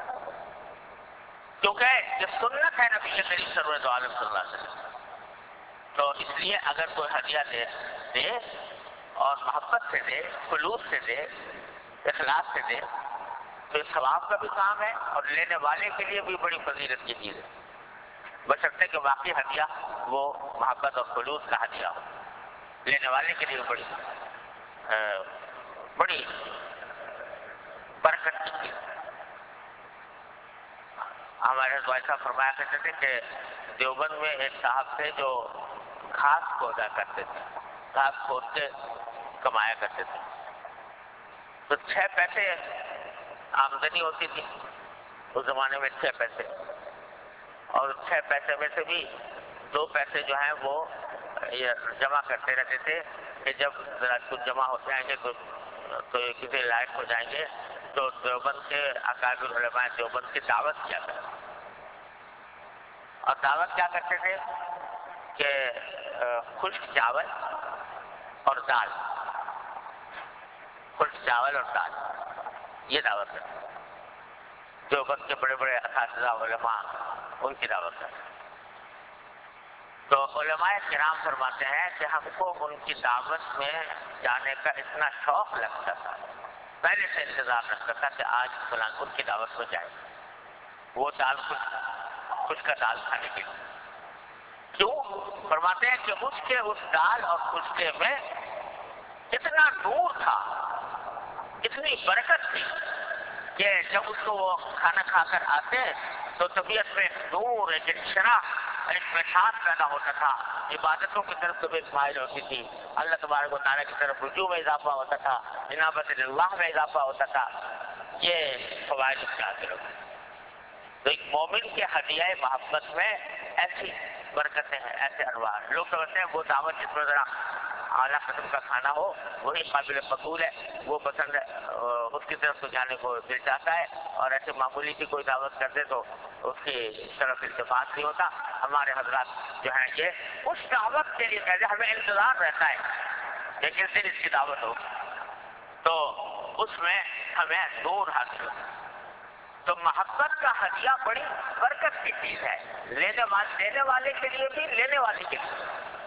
کیونکہ یہ سنت ہے نبی کریم صلی اللہ علیہ وسلم۔ تو اس لیے اگر کوئی ہدیہ دے دے اور محبت سے دے، خلوص سے دے، اخلاص سے دے، تو یہ ثواب کا بھی کام ہے اور لینے والے کے لیے بھی بڑی فضیلت کی چیز ہے، بشرطے کہ واقعی ہدیہ وہ محبت اور خلوص کا ہدیہ ہو، لینے والے کے لیے بڑی بڑی برکت کی چیز۔ ہمارے ایسا فرمایا کرتے تھے کہ دیوبند میں ایک صاحب تھے جو گھاس کھودا کرتے تھے، گھاس کھود کے کمایا کرتے تھے، تو چھ پیسے آمدنی ہوتی تھی اس زمانے میں، چھ پیسے، اور چھ پیسے میں سے بھی دو پیسے جو ہیں وہ جمع کرتے رہتے تھے کہ جب ذرا کچھ جمع ہو جائیں گے تو تو کسی لائق ہو جائیں گے تو دیوبند کے اکابر علماء دیوبند کی دعوت کیا کرتے، اور دعوت کیا کرتے تھے کہ خشک چاول اور دال، خشک چاول اور دال، یہ دعوت ہے۔ دیوبند کے بڑے بڑے اساتذہ علماء ان کی دعوت ہے۔ تو علماء کرام فرماتے ہیں کہ ہم کو ان کی دعوت میں جانے کا اتنا شوق لگتا تھا، پہلے سے انتظار رکھتا تھا کہ آج فلاں ان کی دعوت میں جائے، وہ دال خشک خشک کا دال کھانے کے لیے۔ کیوں؟ فرماتے ہیں کہ اس کے اس دال اور خشکے میں اتنا نور تھا، اتنی برکت تھی کہ جب اس کو وہ کھانا کھا کر آتے تو طبیعت میں نور، ایک انشراح، ایک مٹھاس پیدا ہوتا تھا، عبادتوں کی طرف طبیعت مائل ہوتی تھی، اللہ تبارک و تعالیٰ کی طرف رجوع میں اضافہ ہوتا تھا، انابت اللہ میں اضافہ ہوتا تھا، یہ فوائد اس کے حاصل ہوتے ہیں۔ تو ایک مومن کے ہدیہ محبت میں ایسی برکتیں ہیں، ایسے انوار۔ لوگ سمجھتے ہیں وہ دعوت جس میں ذرا اعلیٰ قسم کا کھانا ہو وہی قابل قبول ہے، وہ پسند ہے، اس کی طرف تو جانے کو دل چاہتا ہے، اور ایسے معمولی کی کوئی دعوت کر دے تو اس کی طرف التفات نہیں ہوتا۔ ہمارے حضرات جو ہیں یہ اس دعوت کے لیے کہتے ہیں، ہمیں انتظار رہتا ہے کہ کس دن اس کی دعوت ہو، تو اس میں ہمیں نور حاصل ہوتا ہے۔ تو محبت کا ہدیہ بڑی برکت کی چیز ہے، لینے والے دینے والے کے لیے بھی، لینے والے کے لیے۔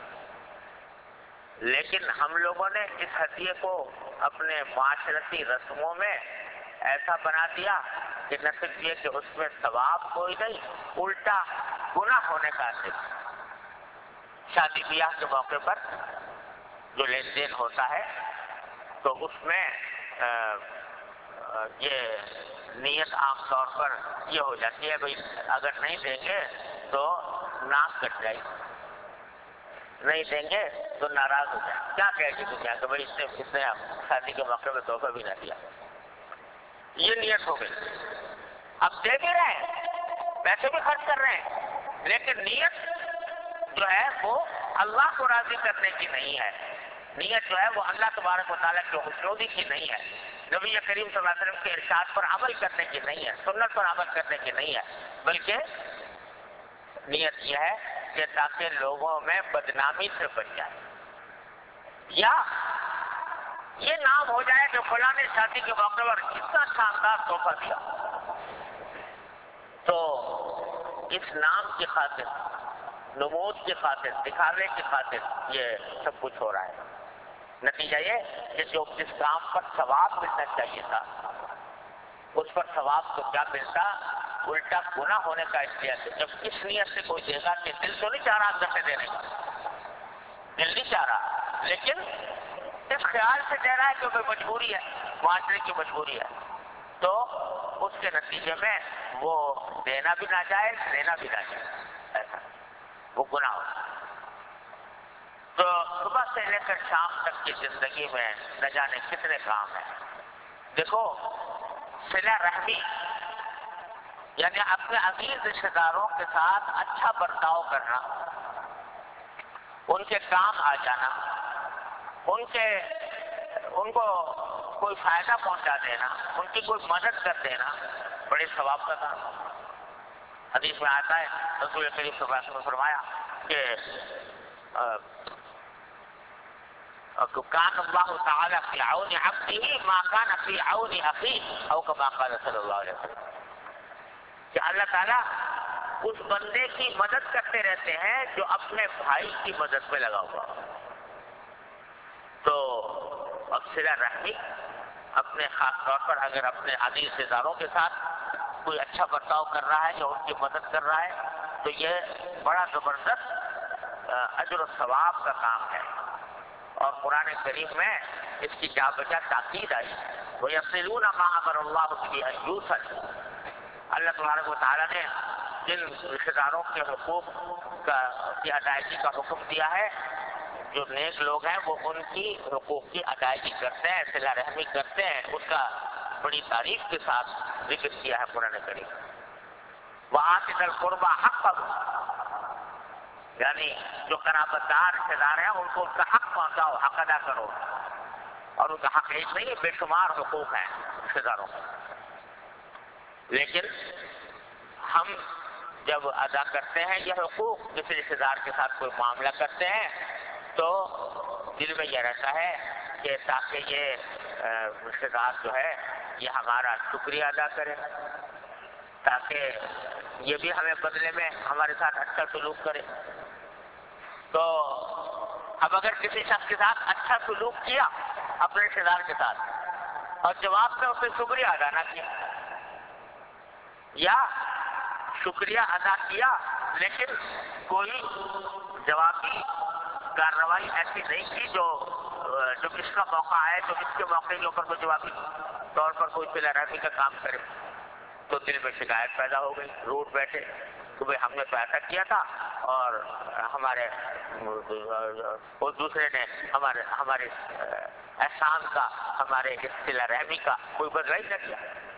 لیکن ہم لوگوں نے اس ہدیے کو اپنے معاشرتی رسموں میں ایسا بنا دیا کہ نہ صرف یہ کہ اس میں ثواب کوئی نہیں، الٹا گناہ ہونے کا اثر۔ شادی بیاہ کے موقع پر جو لین دین ہوتا ہے تو اس میں یہ نیت عام طور پر یہ ہو جاتی ہے بھائی اگر نہیں دیں گے تو ناک کٹ جائے گی، نہیں دیں گے تو ناراض ہو جائے، کیا کہے گی دنیا کہ بھائی اس نے اس نے شادی کے موقع میں تحفہ بھی نہ دیا۔ یہ نیت ہو گئی، اب دے بھی رہے ہیں، پیسے بھی خرچ کر رہے ہیں، لیکن نیت جو ہے وہ اللہ کو راضی کرنے کی نہیں ہے، نیت جو ہے وہ اللہ تبارک و تعالیٰ کی خوشنودی کی نہیں ہے، نبی کریم صلی اللہ علیہ وسلم کے ارشاد پر عمل کرنے کی نہیں ہے، سنت پر عمل کرنے کی نہیں ہے، بلکہ نیت یہ ہے کہ تاکہ لوگوں میں بدنامی سے بچ جائے، یا یہ نام ہو جائے کہ فلاں نے شادی کے موقع پر اتنا شاندار تحفہ دیا، تو اس نام کی خاطر نمود کی خاطر، دکھاوے کی خاطر یہ سب کچھ ہو رہا ہے۔ نتیجہ یہ کہ جو جس کام پر ثواب ملنا چاہیے تھا اس پر ثواب تو کیا ملتا، الٹا گناہ ہونے کا اختیار ہے۔ جب اس نیت سے کوئی دے گا کہ دل تو نہیں چاہ رہا گھر سے دینے کا، دل نہیں چاہ رہا، لیکن اس خیال سے دے رہا ہے کہ کوئی مجبوری ہے، معاشرے کی مجبوری ہے، تو اس کے نتیجے میں وہ دینا بھی ناجائز، لینا بھی ناجائز، ایسا وہ گناہ ہوتا ہے۔ تو صبح سے لے کر شام تک کی زندگی میں نہ جانے کتنے کام ہیں۔ دیکھو، صلہ رحمی یعنی اپنے عزیز رشتہ داروں کے ساتھ اچھا برتاؤ کرنا، ان کے کام آ جانا، ان کے ان کو کوئی فائدہ پہنچا دینا، ان کی کوئی مدد کر دینا، بڑے ثواب کا کام۔ حدیث میں آتا ہے رسول کریم صلی اللہ علیہ وسلم نے فرمایا کہ کان اللہ تعالی فی عون عبدہ ما کان فی عون اخیہ او کما قال صلی اللہ علیہ وسلم، کہ اللہ تعالیٰ اس بندے کی مدد کرتے رہتے ہیں جو اپنے بھائی کی مدد میں لگا ہوا۔ تو اب صلہ رحمی اپنے خاص طور پر اگر اپنے عزیز رشتہ داروں کے ساتھ کوئی اچھا برتاؤ کر رہا ہے یا ان کی مدد کر رہا ہے تو یہ بڑا زبردست اجر و ثواب کا کام ہے۔ اور قرآن کریم میں اس کی جا بجا تاکید آئی، وَيَصِلُونَ مَا أَمَرَ اللَّهُ بِهِ أَن يُوصَلَ، اللہ تبارک و تعالیٰ نے جن رشتہ داروں کے حقوق کا کی ادائیگی کا حکم دیا ہے، جو نیک لوگ ہیں وہ ان کی حقوق کی ادائیگی کرتے ہیں، صلہ رحمی کرتے ہیں، اس کا بڑی تعریف کے ساتھ ذکر کیا ہے قرآن کریم۔ وَآتِ ذِی الْقُرْبَىٰ حَقَّهُ، یعنی جو قرابت دار رشتہ دار ہیں ان کو ان کا حق پہنچاؤ، حق ادا کرو، اور ان کا حق ایک نہیں، بے شمار حقوق ہیں رشتہ داروں کا۔ لیکن ہم جب ادا کرتے ہیں یہ حقوق، کسی رشتہ دار کے ساتھ کوئی معاملہ کرتے ہیں تو دل میں یہ رہتا ہے کہ تاکہ یہ رشتہ دار جو ہے یہ ہمارا شکریہ ادا کرے، تاکہ یہ بھی ہمیں بدلے میں ہمارے ساتھ اچھا سلوک کرے۔ تو اب اگر کسی شخص کے ساتھ اچھا سلوک کیا اپنے رشتہ دار کے ساتھ اور جواب میں اسے شکریہ ادا نہ کیا، یا شکریہ ادا کیا لیکن کوئی جوابی کارروائی ایسی نہیں کی جو جب اس کا موقع آئے تو اس کے موقع کے اوپر کوئی جوابی طور پر کوئی صلہ رحمی کا کام کرے، تو دل میں شکایت پیدا ہو گئی، روٹ بیٹھے کہ بھائی ہم نے تو ایسا کیا تھا اور ہمارے اور دوسرے نے ہمارے ہمارے احسان کا، ہمارے صلہ رحمی کا کوئی بدلہ ہی نہ کیا۔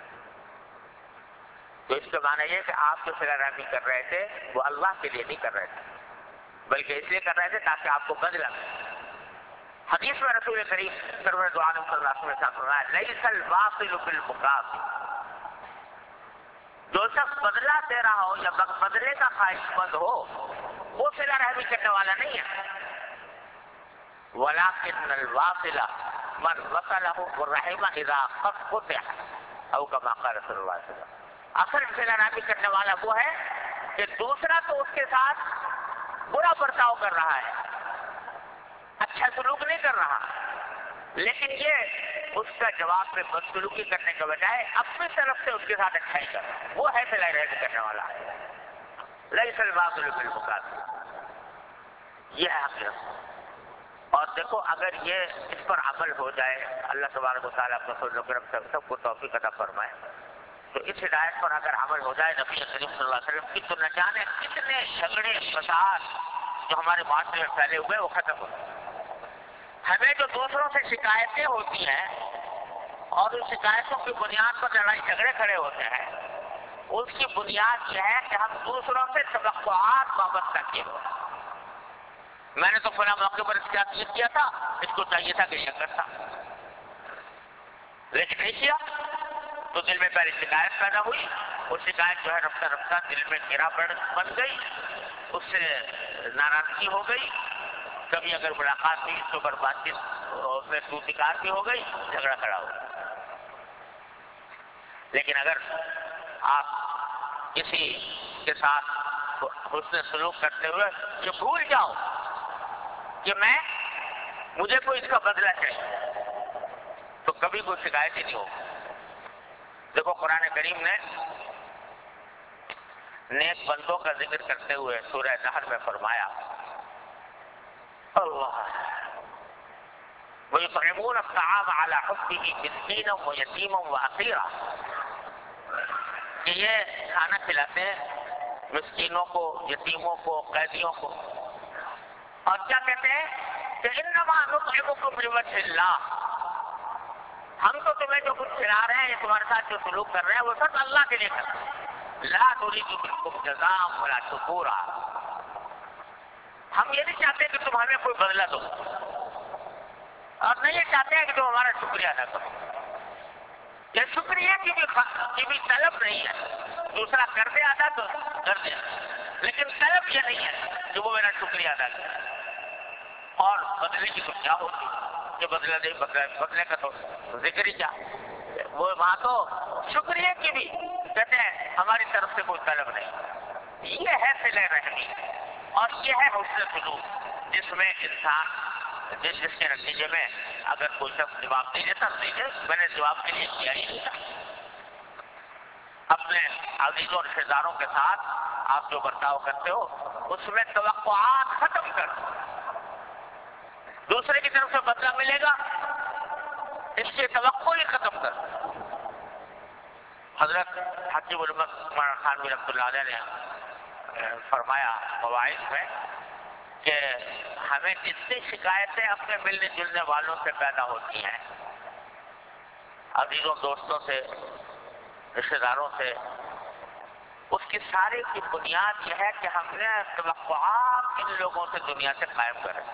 تو اس کا معنی یہ کہ آپ جو صلہ رحمی کر رہے تھے وہ اللہ کے لیے نہیں کر رہے تھے بلکہ اس لیے کر رہے تھے تاکہ آپ کو بدلہ ملے۔ حدیث میں رسول کریم سرور دو عالم صلی اللہ علیہ وسلم نے فرمایا لیس الواصل بالمکافئ، جو شخص بدلہ دے رہا ہو یا بدلے کا خواہش مند ہو وہ صلہ رحمی کرنے والا نہیں ہے، ولکن الواصل من وصلہ الرحم اذا قد قطع او کما قال صلی اللہ علیہ وسلم۔ اصل صلہ رحمی کرنے والا وہ ہے کہ دوسرا تو اس کے ساتھ برا برتاؤ کر رہا ہے، اچھا سلوک نہیں کر رہا، لیکن یہ اس کا جواب میں بدسلوکی کرنے کے بجائے اپنی طرف سے اس کے ساتھ اچھائی کر رہا ہے، وہ ہے صلہ رحمی کرنے والا۔ لیس الواصل بالمکافئ، یہ ہے حقیقت۔ اور دیکھو اگر یہ اس پر عمل ہو جائے، اللہ تبارک و تعالیٰ اپنے فضل و کرم سے سب کو توفیق عطا فرمائے، تو اس ہدایت پر اگر عمل ہو جائے نبی کریم صلی اللہ علیہ وسلم کی، تو نہ جانے کتنے جھگڑے فساد جو ہمارے معاشرے میں پھیلے ہوئے وہ ختم ہو جائے۔ ہمیں جو دوسروں سے شکایتیں ہوتی ہیں اور ان شکایتوں کی بنیاد پر لڑائی جھگڑے کھڑے ہوتے ہیں، اس کی بنیاد یہ ہے کہ ہم دوسروں سے توقعات وابستہ کیے ہوئے ہیں۔ میں نے تو فلاں موقع پر اس کا کیا تھا، اس کو چاہیے تھا کہ یہ کرتا، لیکن نہیں کیا، تو دل میں پہلے شکایت پیدا ہوئی، وہ شکایت جو ہے رفتہ رفتہ دل میں گرا بن گئی، اس سے ناراضگی ہو گئی، کبھی اگر ملاقات ہوئی تو پر بات چیت میں تو شکار بھی ہو گئی، جھگڑا کھڑا ہو گیا۔ لیکن اگر آپ کسی کے ساتھ حسن سلوک کرتے ہوئے کہ بھول جاؤ کہ میں مجھے کوئی اس کا بدلہ چاہیے، تو کبھی کوئی شکایت ہی نہیں ہو۔ دیکھو قرآن کریم نے نیک بندوں کا ذکر کرتے ہوئے سورہ نحل میں فرمایا اللہ وَيُطْعِمُونَ الطَّعَامَ عَلَى حُبِّهِ مِسْكِينًا وَيَتِيمًا وَأَسِيرًا، کہ یہ کھانا کھلاتے ہیں مسکینوں کو، یتیموں کو، قیدیوں کو، اور کیا کہتے ہیں کہ إِنَّمَا نُطْعِمُكُمْ لِوَجْهِ اللَّهِ، ہم تو تمہیں جو کچھ کھلا رہے ہیں، تمہارے ساتھ جو سلوک کر رہے ہیں وہ سب اللہ کے لیے کر رہے ہیں، لا نريد منكم جزاء ولا شكورا، ہم یہ نہیں چاہتے کہ تم ہمیں کوئی بدلہ دو، اور نہیں یہ چاہتے ہیں کہ تم ہمارا شکریہ ادا کرو۔ یہ شکریہ کی بھی کی بھی طلب نہیں ہے، دوسرا کر دے ادا تو کر دے، لیکن طلب یہ نہیں ہے کہ وہ میرا شکریہ ادا کرے۔ اور بدلے کی تو کیا ہوتی کہ بدلہ نہیں، بدلہ بدلے کا تو ذکر ہی کیا، وہ وہاں تو شکریہ کی بھی کہتے ہیں ہماری طرف سے کوئی طلب نہیں۔ یہ ہے صلہ رحمی اور یہ ہے حسن سلوک، جس میں انسان جس جس کے نتیجے میں اگر کوئی شخص جواب نہیں دیتا، دیکھے میں نے جواب کے لیے کیا ہی نہیں تھا۔ اپنے عزیزوں اور رشتے داروں کے ساتھ آپ جو برتاؤ کرتے ہو اس میں توقعات ختم کر، دوسرے کی طرف سے بدلہ ملے گا اس کی توقع ہی ختم کر۔ حضرت حاجی علامہ عمر خان رحمۃ اللہ علیہ نے فرمایا مواعظ میں کہ ہمیں جتنی شکایتیں اپنے ملنے جلنے والوں سے پیدا ہوتی ہیں، عزیزوں دوستوں سے، رشتے داروں سے، اس کی ساری کی بنیاد یہ ہے کہ ہم نے توقعات ان لوگوں سے دنیا سے قائم کرے۔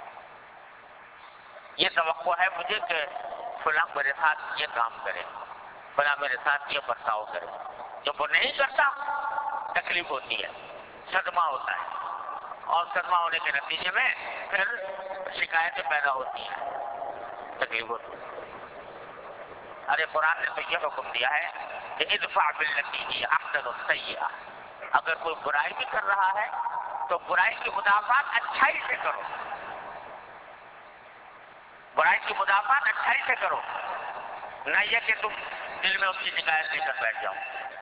یہ توقع ہے مجھے کہ فلاں میرے ساتھ یہ کام کرے، فلاں میرے ساتھ یہ برتاؤ کرے، جب وہ نہیں کرتا تکلیف ہوتی ہے، صدمہ ہوتا ہے، اور صدمہ ہونے کے نتیجے میں پھر شکایتیں پیدا ہوتی ہیں، تکلیف ہوتی ہے۔ ارے قرآن نے تو یہ حکم دیا ہے کہ ادفع باللتی ہی احسن السیئہ، اگر کوئی برائی بھی کر رہا ہے تو برائی کی مدافعت اچھائی سے کرو، برائی کی مدافعت اچھائی سے کرو، نہ یہ کہ تم دل میں اس کی شکایت لے کر بیٹھ جاؤ۔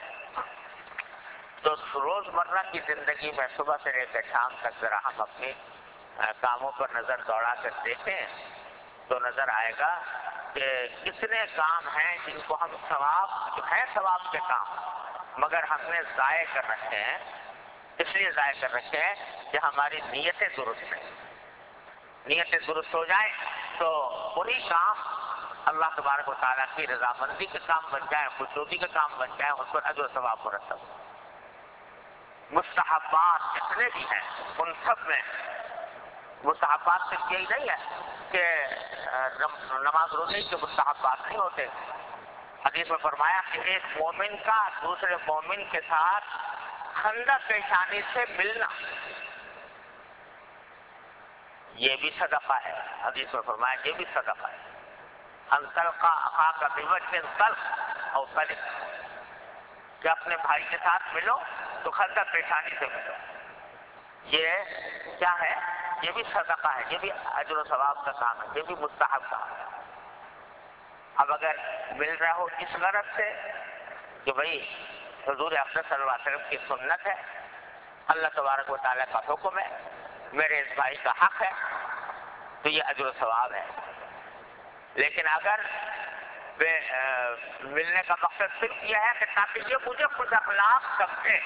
تو روز مرہ کی زندگی میں صبح سے لے کر شام تک ذرا ہم اپنے کاموں پر نظر دوڑا کر دیکھیں تو نظر آئے گا کہ کتنے کام ہیں جن کو ہم ثواب جو ہے ثواب کے کام مگر ہم نے ضائع کر رکھے ہیں، اس لیے ضائع کر رکھے ہیں کہ ہماری نیتیں درست ہیں۔ نیتیں درست ہو جائیں تو وہی کام اللہ تبارک و تعالیٰ کی رضامندی کے کام بن جائیں، خوشنودی کے کام بن جائیں، اس پر اجر و ثواب مرتب۔ مستحبات جتنے بھی ہیں ان سب میں مستحبات صرف یہی نہیں ہے کہ نماز روزے کے مستحبات نہیں ہوتے۔ حدیث میں فرمایا کہ ایک مومن کا دوسرے مومن کے ساتھ خندق پیشانی سے ملنا یہ بھی صدقہ ہے۔ حدیث میں فرمایا یہ بھی صدقہ ہے۔ ان تلقى اخاك بوجه طلق او طلق، کہ اپنے بھائی کے ساتھ ملو تو خندق پیشانی سے ملو، یہ کیا ہے؟ یہ بھی صدقہ ہے، یہ بھی اجر و ثواب کا کام ہے، یہ بھی مستحب کام ہے۔ اب اگر مل رہا ہو اس غرض سے کہ بھائی حضور اقدس صلی اللہ علیہ وسلم کی سنت ہے، اللہ تبارک و تعالیٰ کا حکم ہے، میرے اس بھائی کا حق ہے، تو یہ اجر و ثواب ہے۔ لیکن اگر ملنے کا مقصد صرف یہ ہے کہ تاکہ یہ مجھے خوش اخلاق سمجھے،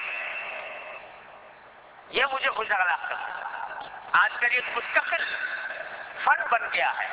یہ مجھے خوش اخلاق سمجھے، آج کل ایک مستقل فن بن گیا ہے،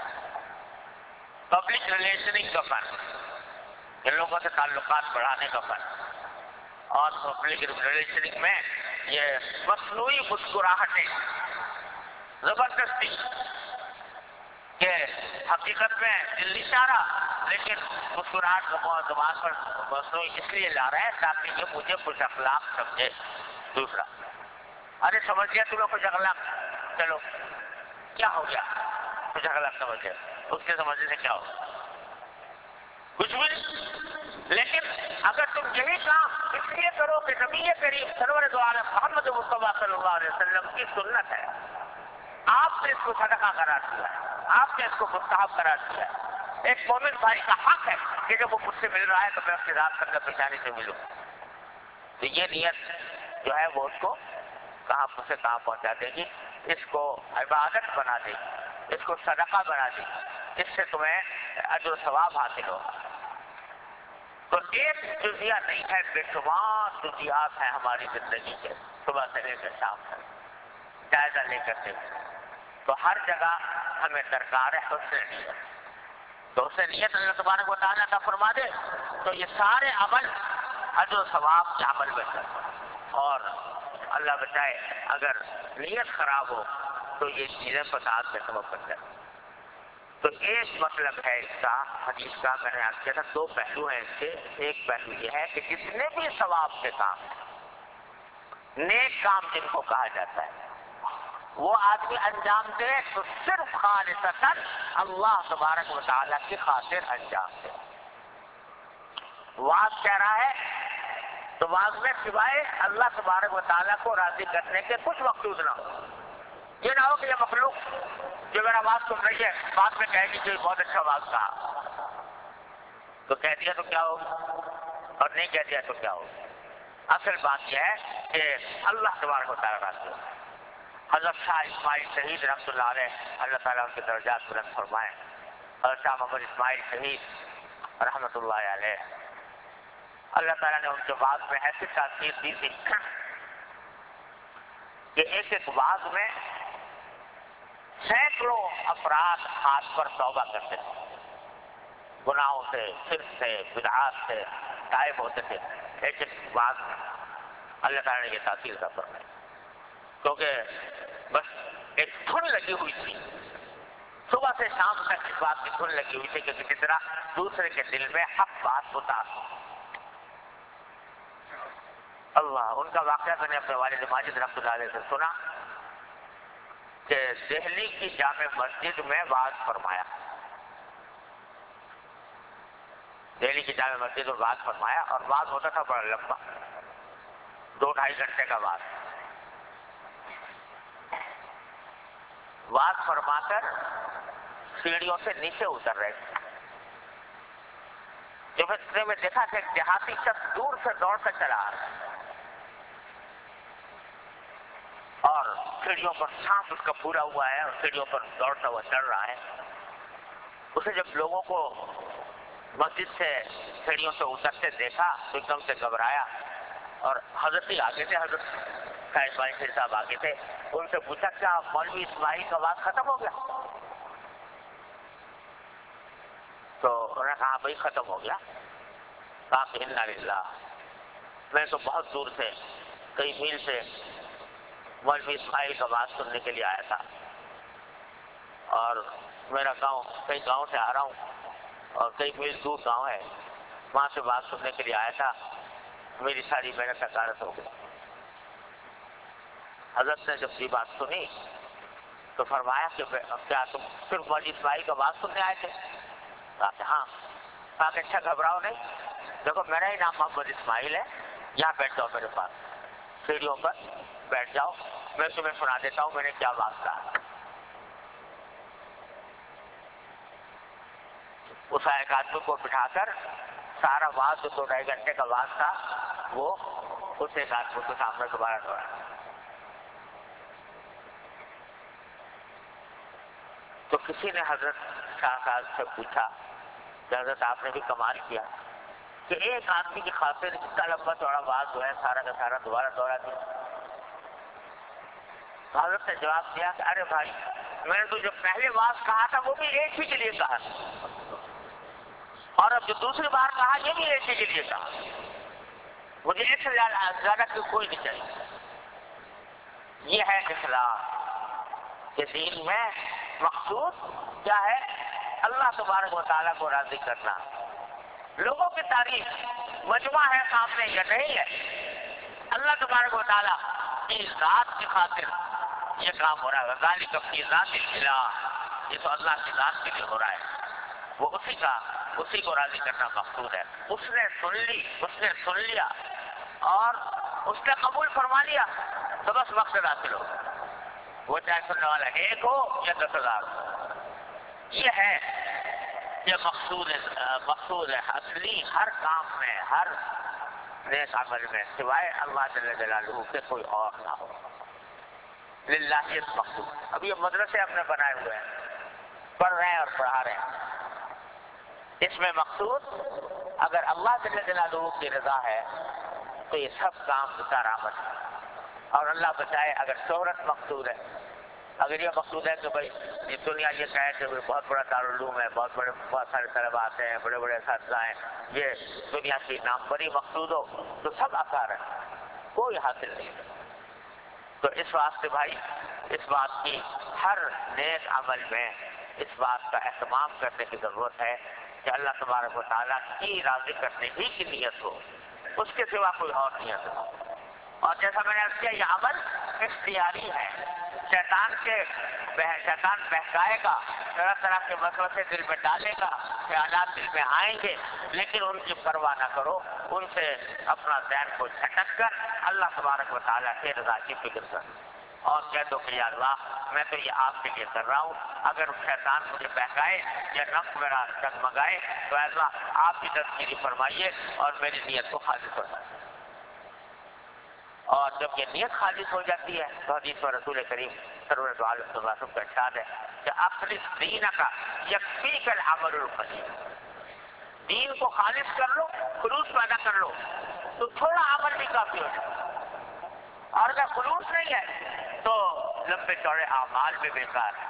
پبلک ریلیشننگ کا فن، ان لوگوں سے تعلقات بڑھانے کا فن، اور پبلک ریلیشننگ میں یہ مصنوعی مسکراہٹیں زبردستی کہ حقیقت میں دل اشارہ لیکن مسکراہٹ زبان پر مصنوعی اس لیے لا رہے ہیں تاکہ یہ مجھے خوش اخلاق سمجھے۔ دوسرا، ارے سمجھ گیا تمہیں خوش اخلاق، چلو کیا ہو گیا خوش اخلاق سمجھ گیا، اس کے سمجھنے سے کیا ہو؟ کچھ بھی نہیں۔ لیکن اگر تم یہی کام اس لیے کرو کہ نبی کریم سرور دو عالم محمد مصطفیٰ صلی اللہ علیہ وسلم کی سنت ہے. آپ نے اس کو صدقہ قرار دیا ہے, آپ نے اس کو مستحب قرار دیا ہے. ایک مومن بھائی کا حق ہے کہ جب وہ مجھ سے مل رہا ہے تو میں اس کے ذات کرنے پریشانی سے ملوں. تو یہ نیت جو ہے وہ اس کو کہاں سے کہاں پہنچا دے گی, اس کو عبادت بنا دے گی, اس کو صدقہ بنا دے گی, اس سے تمہیں اجر و ثواب حاصل ہوگا. تو ایک جزیہ نہیں ہے, بے شمار جزیات ہیں ہماری زندگی کے صبح سے لے کر شام تک, جائزہ لے کر دیکھیں. تو ہر جگہ ہمیں درکار ہے حسن نیت. تو حسن نیت اللہ تبارک و تعالیٰ کا فرما دے تو یہ سارے عمل اجر و ثواب کے عمل میں چلتے ہیں. اور اللہ بچائے اگر نیت خراب ہو تو یہ چیزیں فساد میں سبب بن جاتی. تو ایک مطلب ہے اس کا حدیث کا, میں نے آپ کیا تھا دو پہلو ہیں اس کے. ایک پہلو یہ ہے کہ جتنے بھی ثواب کے کام ہیں, نیک کام جن کو کہا جاتا ہے, وہ آدمی انجام دے تو صرف خالصتاً اللہ تبارک و تعالیٰ کی خاطر انجام دے. واز کہہ رہا ہے تو واز میں سوائے اللہ تبارک و تعالیٰ کو راضی کرنے کے کچھ مقصود نہ ہو. یہ نہ ہو کہ یہ مخلوق جو میرا واز سن رہی ہے بعد میں کہے گی کہ بہت اچھا واز کہا, تو کہہ دیا تو کیا ہوگا, اور نہیں کہہ دیا تو کیا ہوگا. اصل بات یہ ہے کہ اللہ تبارک و تعالیٰ راضی ہو. حضرت شاہ اسماعیل شہید رحمۃ اللہ علیہ, اللہ تعالیٰ ان کے درجات بلند فرمائے. حضرت شاہ محمد اسماعیل شہید رحمۃ اللہ علیہ, اللہ تعالیٰ نے ان کے بعد میں ایسی تاثیر دی تھی کہ ایک ایک بعض میں سینکڑوں افراد ہاتھ پر توبہ کرتے تھے, گناہوں سے, شرک سے, بدعات سے تائب ہوتے تھے. ایک ایک بعض میں اللہ تعالیٰ نے یہ تاثیر کا فرمایا, کیونکہ بس ایک دھن لگی ہوئی تھی صبح سے شام تک, اس بات کی دھن لگی ہوئی تھی کہ کسی طرح دوسرے کے دل میں حق بات اتار. اللہ, ان کا واقعہ میں نے اپنے والد ماجد رحمۃ اللہ علیہ سے سنا کہ دہلی کی جامع مسجد میں واز فرمایا. دہلی کی جامع مسجد میں واز فرمایا, اور واز ہوتا تھا بڑا لمبا, دو ڈھائی گھنٹے کا واز. واز فرما کر سیڑھیوں سے نیچے اتر رہے تھے. جب اتنے میں دیکھا کہ ایک دیہاتی شخص دور سے دوڑ کر چلا آ رہا ہے, اور سیڑھیوں پر سانپ اس کا پورا ہوا ہے, اور سیڑھیوں پر دوڑتا ہوا چڑھ رہا ہے. اسے جب لوگوں کو مسجد سے سیڑھیوں سے اترتے دیکھا تو ایک دم سے گھبرایا, اور حضرت ہی آگے تھے, حضرت شاہ اسماعیل صاحب آگے تھے. ان سے پوچھا کیا مولوی اسماعیل کا واز ختم ہو گیا؟ تو انہوں نے کہا بھائی ختم ہو گیا. کہا کہ انا للہ, میں تو بہت دور سے, کئی میل سے مولوی اسماعیل کا واز سننے کے لیے آیا تھا, اور میرا گاؤں کئی گاؤں سے آ رہا ہوں, اور کئی میل دور گاؤں ہے, وہاں سے واز سننے کے لیے آیا تھا, میری ساری محنت غارت ہو گئی. حضرت نے جب یہ بات سنی تو فرمایا کہ کیا تم صرف مولوی اسماعیل کا واز سننے آئے تھے؟ کہا کہ ہاں. کہا کہ اچھا گھبراؤ نہیں, دیکھو میرا ہی نام محمد اسماعیل ہے, یہاں بیٹھ جاؤ میرے پاس, سیڑھیوں پر بیٹھ جاؤ, میں تمہیں سنا دیتا ہوں میں نے کیا واز کہا. اس ایک آدمی کو بٹھا کر سارا واز جو دو ڈھائی گھنٹے کا واز تھا وہ اس ایک آدمی کے سامنے دوبارہ دوہرایا. تو کسی نے حضرت شاہ صاحب سے پوچھا کہ حضرت آپ نے بھی کمال کیا کہ ایک آدمی کی خاطر اتنا لمبا چوڑا واز جو ہے سارا کا سارا دوبارہ دوہرا دیا. حضرت نے جواب دیا کہ ارے بھائی, میں نے تو جو پہلے واز کہا تھا وہ بھی ایک ہی کے لیے کہا, اور اب جو دوسری بار کہا یہ بھی ایک ہی کے لیے کہا. مجھے ایک سے زیادہ کوئی نہیں چاہیے. یہ ہے اخلاص کہ دین میں مقصود کیا ہے, اللہ تبارک و تعالیٰ کو راضی کرنا. لوگوں کی تعریف مجمع ہے سامنے یا نہیں ہے, اللہ تبارک و تعالیٰ کی ذات کی خاطر یہ کام ہو رہا ہے. ذالک فی ذات الالہ, یہ تو اللہ کی ذات کے لیے ہو رہا ہے, وہ اسی کا اسی کو راضی کرنا مقصود ہے. اس نے سن لی، اس نے سن لیا اور اس نے قبول فرما لیا تو بس مقصد حاصل ہو. وہ چاہے سننے والا ایک ہو یا دس ہزار ہو. یہ ہے یہ مقصود مقصود ہے اصلی ہر کام میں، ہر نیک عمل میں، سوائے اللہ جل جلالہ کے کوئی اور نہ ہو. للہیت مقصود. اب یہ مدرسے اپنے بنائے ہوئے ہیں، پڑھ رہے ہیں اور پڑھا رہے ہیں. اس میں مقصود اگر اللہ جل جلالہ کی رضا ہے تو یہ سب کام کارآمد ہے. اور اللہ بچائے اگر شہرت مقصود ہے، اگر یہ مقصود ہے کہ بھائی یہ دنیا یہ کہے کہ بہت بڑا دارالعلوم ہے، بہت بڑے بہت سارے طلباء ہیں، بڑے بڑے اساتذہ ہیں، یہ دنیا کی ناموری مقصود ہو تو سب آسار ہے، کوئی حاصل نہیں. تو اس واسطے بھائی اس بات کی ہر نیک عمل میں اس بات کا اہتمام کرنے کی ضرورت ہے کہ اللہ تبارک و تعالیٰ کی راضی کرنے ہی کی نیت ہو، اس کے سوا کوئی اور نیت ہو. اور جیسا میں نے عرض کیا یہ عمل اختیاری ہے. شیطان کے شیطان بہکائے گا، طرح طرح کے وسوسے دل میں ڈالے گا، خیالات دل میں آئیں گے، لیکن ان کی پرواہ نہ کرو. ان سے اپنا ذہن کو جھٹک کر اللہ تبارک و تعالیٰ کے رضا کی فکر کر اور کہہ دو کہ یا اللہ میں تو یہ آپ کے لیے کر رہا ہوں. اگر شیطان مجھے بہکائے یا نفس میرا ڈگمگائے تو اے اللہ آپ کی تذکیری فرمائیے اور میری نیت کو خالص فرمائیے. اور جب یہ نیت خالص ہو جاتی ہے تو حدیث و رسول کریم سرور دو عالم صلی اللہ علیہ وسلم کا ارشاد ہے کہ اخلص دینک یکفیک العمل القلیل. دین کو خالص کر لو، خلوص پیدا کر لو تو تھوڑا عمل بھی کافی ہو جائے. اور اگر خلوص نہیں ہے تو لمبے چوڑے اعمال بھی بیکار ہیں.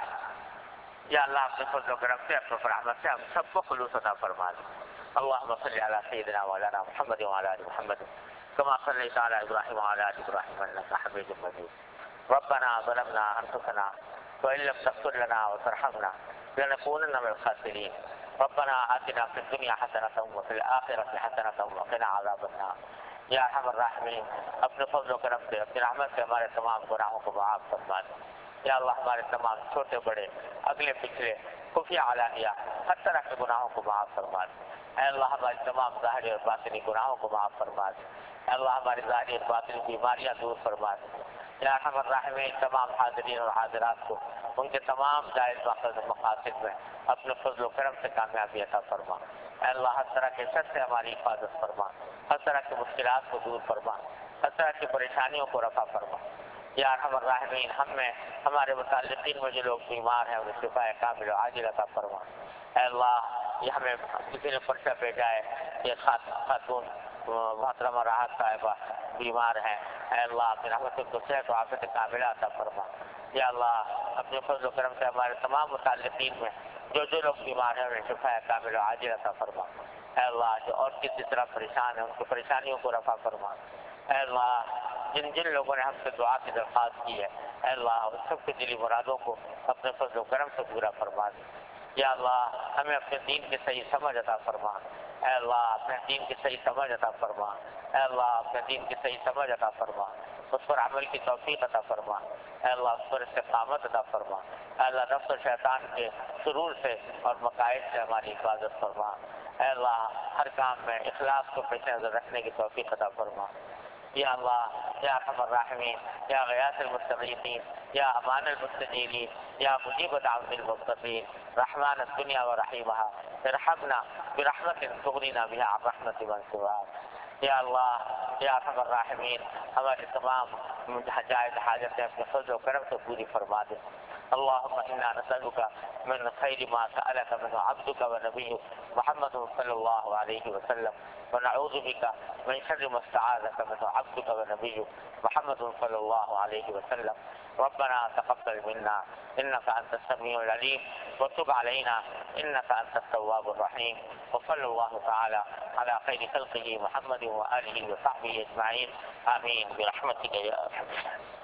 یا اللہ اپنے فضل و کرم سے اپنے رحمت سے ہم سب کو خلوص عطا فرما دے. اللهم صل على سيدنا مولانا محمد وعلى ال محمد كما صليت على ابراهيم وعلى ال ابراهيم انك حميد مجيد. ربنا ظلمنا انفسنا وان لم تغفر لنا وترحمنا لنكونن من الخاسرين. ربنا آتنا في الدنيا حسنة وفي الآخرة حسنة وقنا عذاب النار. یا ارحم الراحمین اپنے فضل و کرم سے اپنی رحمت سے ہمارے تمام گناہوں کو معاف فرما دے. یا اللہ ہمارے تمام چھوٹے بڑے اگلے پچھلے خفیہ علانیہ ہر طرح کے گناہوں کو معاف فرما دے. اے اللہ ہماری تمام ظاہری اور باطنی گناہوں کو معاف فرما دے. اے اللہ ہماری ظاہری اور باطنی بیماریاں دور فرما دے. یا ارحم الراحمین تمام حاضرین اور حاضرات کو ان کے تمام جائز مقاصد میں اپنے فضل و کرم سے کامیابی عطا فرما. اے اللہ ہر طرح کے شر سے ہماری حفاظت فرما، ہر طرح کی مشکلات کو دور فرما، ہر طرح کی پریشانیوں کو رفع فرما. یا ارحم الراحمین ہم میں ہمارے متعلقین میں جو لوگ بیمار ہیں انہیں شفا کامل و عاجل عطا فرما. اے اللہ یہ ہمیں کسی نے پرچہ بھیجا ہے کہ خاتون محترمہ راحت صاحبہ بیمار ہیں. اے اللہ اپنی رحمت کو صحت و عافیت کاملہ عطا فرما. یا اللہ اپنے فضل و کرم سے ہمارے تمام متعلقین میں جو جو لوگ بیمار ہیں انہیں شفا کامل و عاجل عطا فرما. اے اللہ جو اور کسی طرح پریشان ہیں ان کی پریشانیوں کو رفع فرما. اے اللہ جن جن لوگوں نے ہم سے دعا کی درخواست کی ہے اے اللہ ان سب کے دلی مرادوں کو اپنے فضل و کرم سے پورا فرما دے. یا اللہ ہمیں اپنے دین کی صحیح سمجھ عطا فرما. اے اللہ اپنے دین کی صحیح سمجھ عطا فرما. اے اللہ اپنے دین کی صحیح سمجھ عطا فرما، اس پر عمل کی توفیق عطا فرما. اے اللہ اس پر استقامت عطا فرما. اے اللہ نفس و شیطان کے شرور سے اور مقاصد سے ہماری حفاظت فرما. اے اللہ ہر کام میں اخلاص کو پیش نظر رکھنے کی توفیق عطا فرما. یا اللہ یا ارحم الراحمین یا غیاث المستغیثین یا امان المستجیبین یا مجیب دعوت المضطرین رحمان الدنیا و رحیمها ارحمنا برحمت تغنینا بها عن رحمت من سواک. یا اللہ یا ارحم الراحمین ہمارے تمام جائز حاجتیں اپنے فضل و کرم سے پوری فرما دے. اللهم انا نسألك من خير ما سألك منه عبدك ونبيك محمد صلى الله عليه وسلم ونعوذ بك من شر ما استعاذك منه عبدك ونبيك محمد صلى الله عليه وسلم. ربنا تقبل منا انك انت السميع العليم وتب علينا انك انت التواب الرحيم. وصلى الله تعالى على خير خلقه محمد وآله وصحبه اجمعين. آمين برحمتك يا ارحم الراحمين.